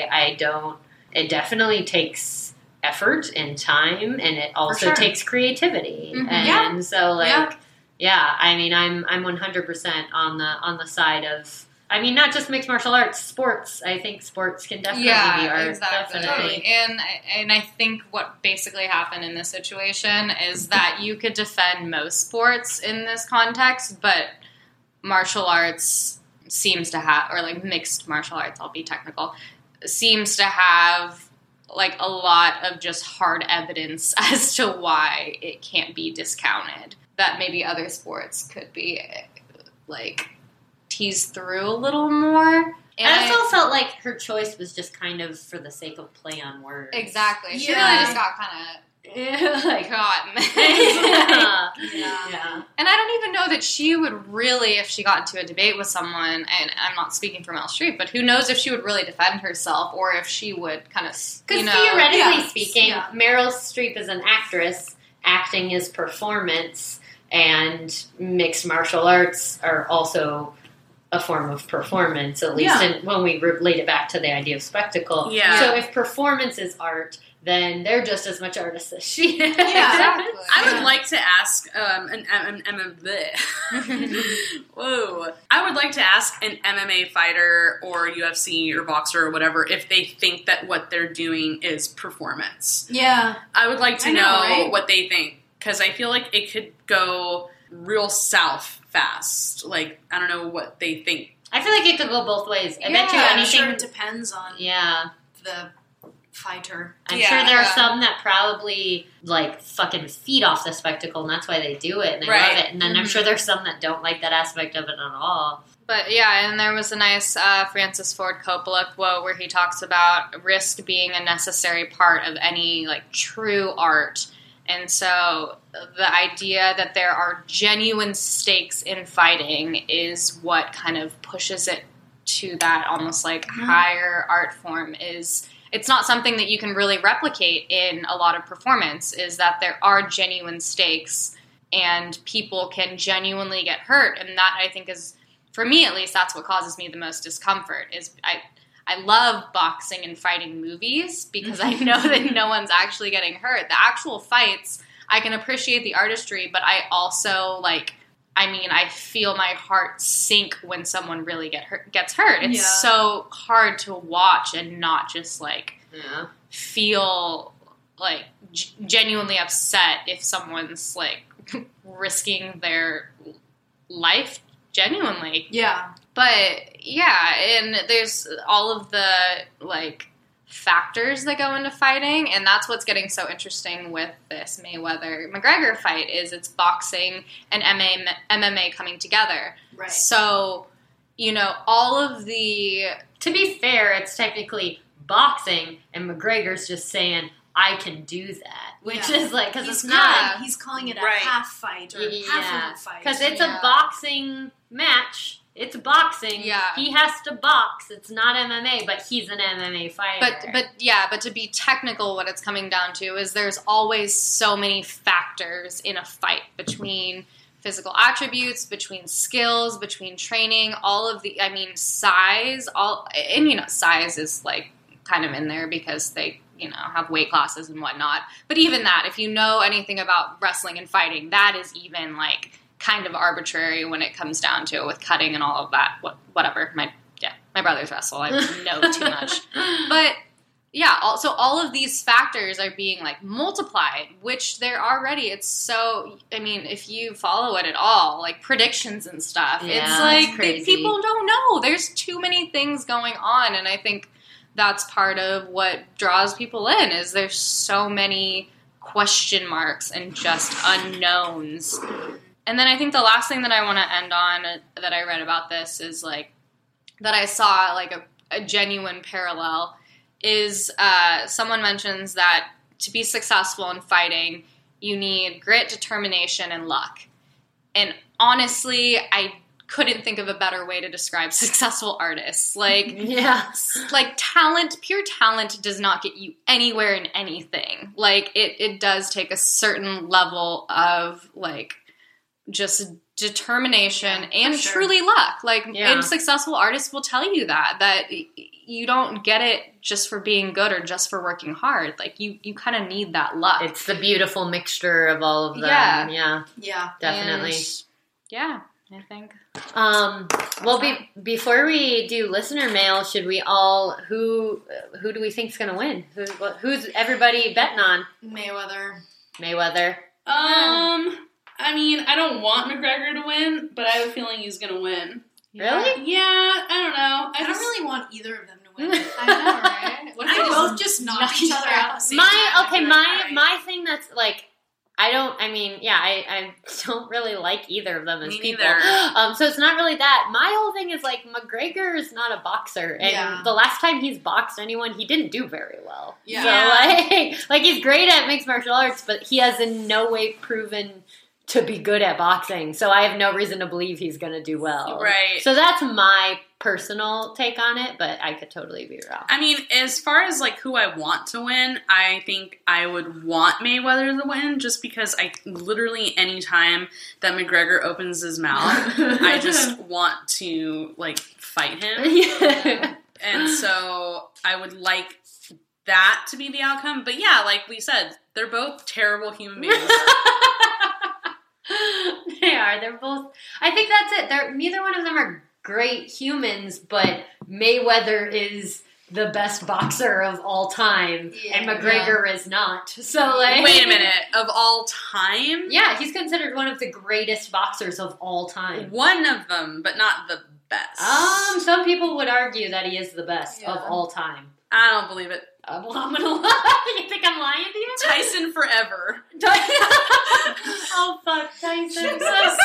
F: it definitely takes effort and time, and it also takes creativity. Mm-hmm. And so, like, I mean, I'm 100% on the side of, I mean, not just mixed martial arts, sports. I think sports can definitely be art.
I: Exactly. Definitely. And I think what basically happened in this situation is that you could defend most sports in this context, but martial arts seems to have, or, like, mixed martial arts, I'll be technical, seems to have, like, a lot of just hard evidence as to why it can't be discounted, that maybe other sports could be, like, teased through a little more.
F: And I also felt like her choice was just kind of for the sake of play on words.
I: Exactly. She really just got kind of caught in this.
F: Yeah.
I: And I don't even know that she would really, if she got into a debate with someone, and I'm not speaking for Meryl Streep, but who knows if she would really defend herself, or if she would kind of,
F: because theoretically speaking, Meryl Streep is an actress, acting is performance, and mixed martial arts are also a form of performance, at least when we relate it back to the idea of spectacle.
H: Yeah.
F: So if performance is art, then they're just as much artists as she is.
E: Yeah, exactly.
H: I would like to ask Whoa. I would like to ask an MMA fighter or UFC or boxer or whatever if they think that what they're doing is performance.
E: Yeah.
H: I would like to know what they think, because I feel like it could go real south fast. Like, I don't know what they think.
F: I feel like it could go both ways. I bet you
E: I'm
F: anything.
E: sure it depends on the fighter.
F: I'm sure there are some that probably like fucking feed off the spectacle, and that's why they do it and they love it. And then I'm sure there's some that don't like that aspect of it at all.
I: But yeah, and there was a nice Francis Ford Coppola quote where he talks about risk being a necessary part of any like true art. And so the idea that there are genuine stakes in fighting is what kind of pushes it to that almost like higher art form. It's not something that you can really replicate in a lot of performance, is that there are genuine stakes and people can genuinely get hurt. And that, I think, is, for me at least, that's what causes me the most discomfort. Is I love boxing and fighting movies because I know that no one's actually getting hurt. The actual fights, I can appreciate the artistry, but I also, I feel my heart sink when someone really gets hurt. It's so hard to watch and not just, feel, genuinely upset if someone's, risking their life genuinely.
E: Yeah.
I: But, yeah, and there's all of the, factors that go into fighting, and that's what's getting so interesting with this Mayweather-McGregor fight, is it's boxing and MMA coming together.
E: Right.
I: So, all of the...
F: To be fair, it's technically boxing, and McGregor's just saying, I can do that. Which is because it's not...
E: He's calling it a half fight or half of a fight.
F: Because it's a boxing match. It's boxing.
I: Yeah.
F: He has to box. It's not MMA, but he's an MMA fighter.
I: But to be technical, what it's coming down to is there's always so many factors in a fight, between physical attributes, between skills, between training, all of the, size, size is kind of in there because they, have weight classes and whatnot. But even that, if you know anything about wrestling and fighting, that is even kind of arbitrary when it comes down to it, with cutting and all of that. Whatever. My brothers wrestle. I know too much. But yeah, also all of these factors are being multiplied, which they're already. It's so. If you follow it at all, predictions and stuff, it's crazy. People don't know. There's too many things going on, and I think that's part of what draws people in. Is there's so many question marks and just unknowns. And then I think the last thing that I want to end on that I read about this is that I saw a genuine parallel is someone mentions that to be successful in fighting, you need grit, determination, and luck. And honestly, I couldn't think of a better way to describe successful artists. Talent, pure talent does not get you anywhere in anything. It does take a certain level of just determination and truly luck. And successful artists will tell you that you don't get it just for being good or just for working hard. You kind of need that luck.
F: It's the beautiful mixture of all of them. Yeah. Definitely.
I: And, I think.
F: Before we do listener mail, should we all, who do we think's going to win? Who's everybody betting on?
E: Mayweather.
H: I don't want McGregor to win, but I have a feeling he's going to win.
F: Really?
H: Yeah, I don't know.
E: I don't really want either of them to win. I know, right? What if they both just knock each other out?
F: My thing that's I don't really like either of them as people. So it's not really that. My whole thing is McGregor is not a boxer, and the last time he's boxed anyone, he didn't do very well. Yeah. So he's great at mixed martial arts, but he has in no way proven to be good at boxing. So I have no reason to believe he's going to do well.
H: Right.
F: So that's my personal take on it, but I could totally be wrong.
H: I mean, as far as like who I want to win, I think I would want Mayweather to win just because I literally any time that McGregor opens his mouth, I just want to like fight him. Yeah. And so I would like that to be the outcome. But yeah, like we said, they're both terrible human beings.
F: They are. They're both. I think that's it. Neither one of them are great humans, but Mayweather is the best boxer of all time, and McGregor is not. So, like,
H: wait a minute, of all time?
F: Yeah, he's considered one of the greatest boxers of all time.
H: One of them, but not the best.
F: Some people would argue that he is the best of all time.
H: I don't believe it.
F: Well, I'm gonna lie. You think I'm lying to you?
H: Tyson forever.
F: Oh, fuck, Tyson. Jesus.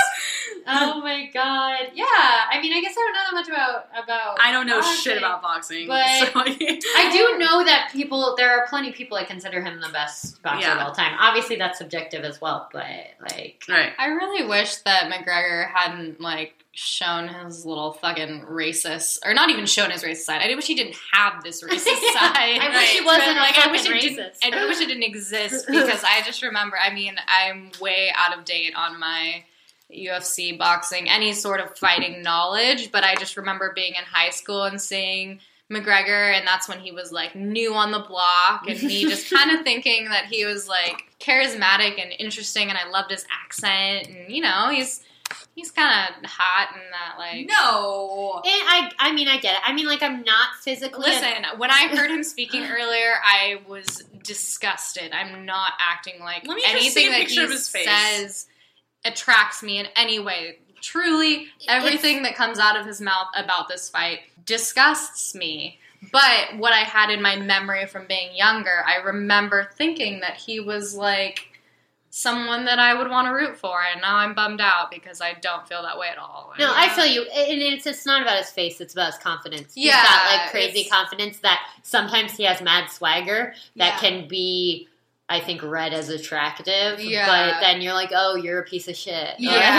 F: Oh, my God. Yeah, I mean, I guess I don't know that much about
H: I don't know
F: boxing,
H: shit about boxing.
F: But
H: so.
F: I do know that there are plenty of people that consider him the best boxer of all time. Obviously, that's subjective as well, but, like...
H: Right.
I: I really wish that McGregor hadn't, like, shown his little fucking racist, or not even shown his racist side. I wish he didn't have this racist side.
F: I wish he wasn't
I: I wish it didn't exist, because I just remember, I mean, I'm way out of date on my UFC, boxing, any sort of fighting knowledge, but I just remember being in high school and seeing McGregor, and that's when he was like new on the block, and me just kind of thinking that he was like charismatic and interesting, and I loved his accent, and you know, he's kind of hot and that, like...
F: No! And I mean, I get it. I mean, like, I'm not physically...
I: Listen, when I heard him speaking earlier, I was disgusted. I'm not acting like anything that he says attracts me in any way. Truly, everything that comes out of his mouth about this fight disgusts me. But what I had in my memory from being younger, I remember thinking that he was, like... someone that I would want to root for, and now I'm bummed out because I don't feel that way at all.
F: No, I feel you, and it's not about his face, it's about his confidence.
I: Yeah.
F: He's got, like, crazy confidence that sometimes he has mad swagger that can be, I think, read as attractive, but then you're like, oh, you're a piece of shit.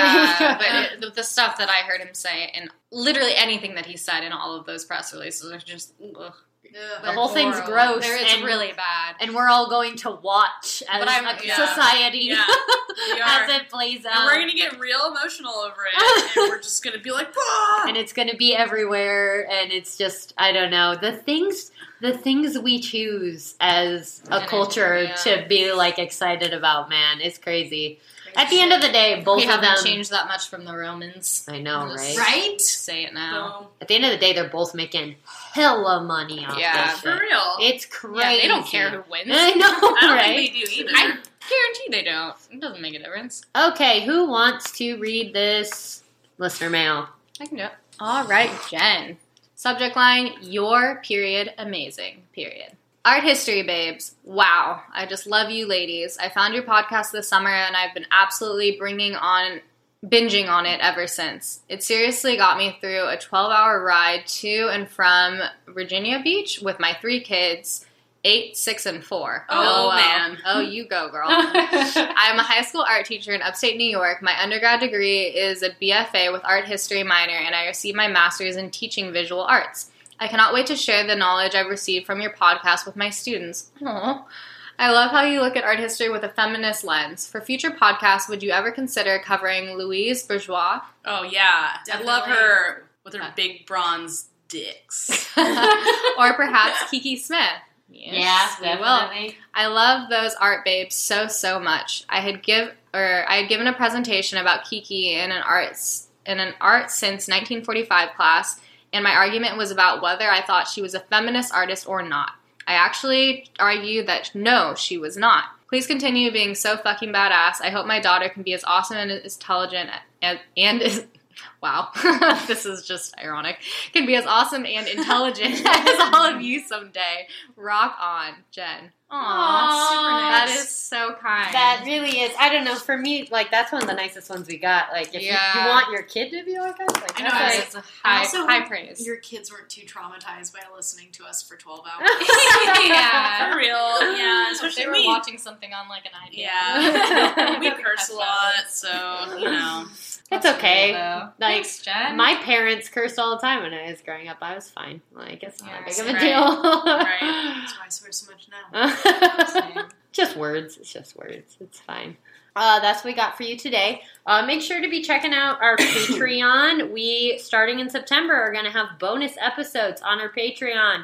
I: Yeah, but the stuff that I heard him say, and literally anything that he said in all of those press releases, are just, ugh.
F: The whole thing's gross.
I: It's really bad.
F: And we're all going to watch as a society as it plays out.
H: And we're going to get real emotional over it. And we're just going to be like, ah!
F: And it's going to be everywhere. And it's just, I don't know. The things we choose as a culture to be, like, excited about, man, it's crazy. At the end of the day, both of them...
I: We haven't changed that much from the Romans.
F: I know, right?
I: Right? Say it now.
F: At the end of the day, they're both making hella money off this shit.
H: For real.
F: It's crazy.
I: Yeah, they don't care who wins.
F: I know,
H: I don't
F: right?
H: think they do either.
I: I guarantee they don't. It doesn't make a difference.
F: Okay, who wants to read this listener mail?
I: I can do it. All right, Jen. Subject line, your period amazing, period. Art history, babes. Wow. I just love you ladies. I found your podcast this summer and I've been absolutely binging on it ever since. It seriously got me through a 12-hour ride to and from Virginia Beach with my 3 kids, 8, 6, and 4.
H: Oh, man.
I: Oh, you go, girl. I'm a high school art teacher in upstate New York. My undergrad degree is a BFA with art history minor, and I received my master's in teaching visual arts. I cannot wait to share the knowledge I've received from your podcast with my students. Aww. I love how you look at art history with a feminist lens. For future podcasts, would you ever consider covering Louise Bourgeois?
H: Oh, yeah. Definitely. I love her with her big bronze dicks.
I: Or perhaps Kiki Smith.
F: Yes, definitely.
I: Will. I love those art babes so much. I had given a presentation about Kiki in an art since 1945 class, and my argument was about whether I thought she was a feminist artist or not. I actually argued that no, she was not. Please continue being so fucking badass. I hope my daughter can be as awesome and as intelligent wow, this is just ironic. Can be as awesome and intelligent as all of you someday. Rock on, Jen.
F: Aww,
I: super nice. That is so kind.
F: That really is. I don't know. For me, like, that's one of the nicest ones we got. Like, if you want your kid to be like us, like,
I: I know, it's a high praise.
E: Your kids weren't too traumatized by listening to us for 12 hours.
H: Yeah, for real. Yeah, especially
I: they were watching something on, like, an iPad.
H: Yeah. We curse a lot, so, you know.
F: It's okay.
I: Like,
F: thanks, Jen. My parents cursed all the time when I was growing up. I was fine. Like, it's not big of a deal.
E: Right. That's why I swear so much now.
F: Just words. It's just words. It's fine. That's what we got for you today. Make sure to be checking out our Patreon. We, starting in September, are going to have bonus episodes on our Patreon.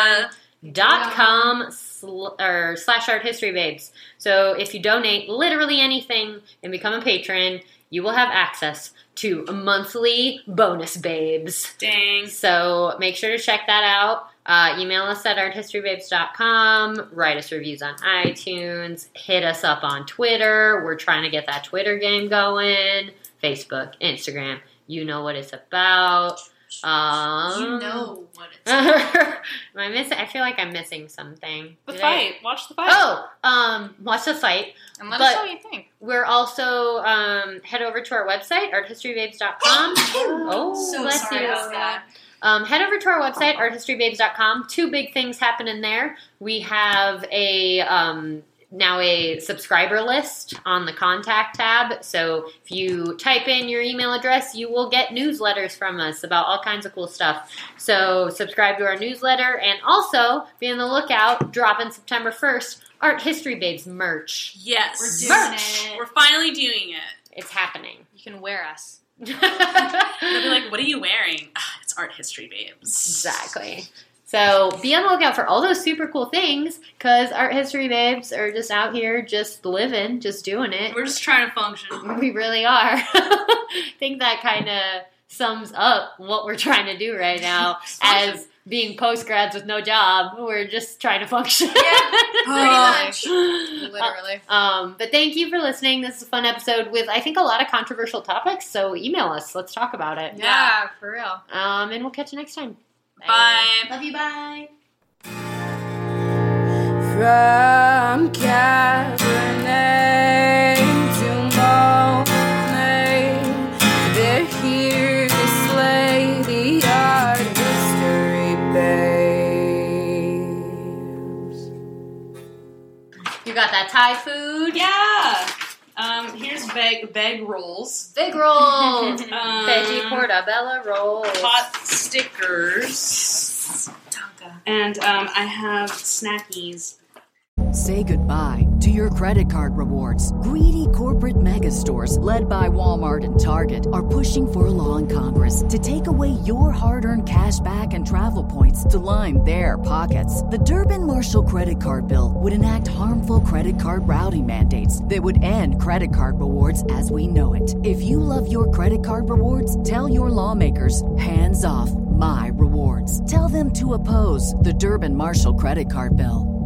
F: Patreon.com/arthistorybabes. So if you donate literally anything and become a patron, you will have access to monthly bonus babes.
H: Dang.
F: So make sure to check that out. Email us at arthistorybabes.com. Write us reviews on iTunes. Hit us up on Twitter. We're trying to get that Twitter game going. Facebook, Instagram. You know what it's about.
E: You know what it's about.
F: Am I missing? I feel like I'm missing something.
H: The fight. Watch the fight.
F: Watch the fight.
I: And let us know what you think.
F: We're also, head over to our website, arthistorybabes.com.
E: So sorry about that.
F: Head over to our website, arthistorybabes.com. 2 big things happening there. We have now a subscriber list on the contact tab. So if you type in your email address, you will get newsletters from us about all kinds of cool stuff. So subscribe to our newsletter, and also be on the lookout, dropping September 1st, Art History Babes merch.
H: Yes.
E: We're doing it.
H: We're finally doing it.
F: It's happening.
I: You can wear us.
H: They'll be like, what are you wearing? It's Art History Babes.
F: Exactly. So be on the lookout for all those super cool things, because Art History Babes are just out here just living, just doing it.
H: We're just trying to function.
F: We really are. I think that kind of sums up what we're trying to do right now as being post-grads with no job. We're just trying to function.
I: Yeah, pretty much. Literally.
F: But thank you for listening. This is a fun episode with, I think, a lot of controversial topics, so email us. Let's talk about it.
I: Yeah, for real.
F: And we'll catch you next time.
H: Bye.
E: Love you, bye.
G: From Cabernet to Monet, they're here to slay the art history babes.
F: You got that Thai food?
H: Yeah. Here's veg rolls.
F: Veg rolls. Veggie portobello rolls.
H: Hot stickers. And I have snackies.
J: Say goodbye to your credit card rewards. Greedy corporate mega stores, led by Walmart and Target, are pushing for a law in Congress to take away your hard-earned cash back and travel points to line their pockets. The Durbin-Marshall credit card bill would enact harmful credit card routing mandates that would end credit card rewards as we know it. If you love your credit card rewards, tell your lawmakers, hands off my rewards. Tell them to oppose the Durbin-Marshall credit card bill.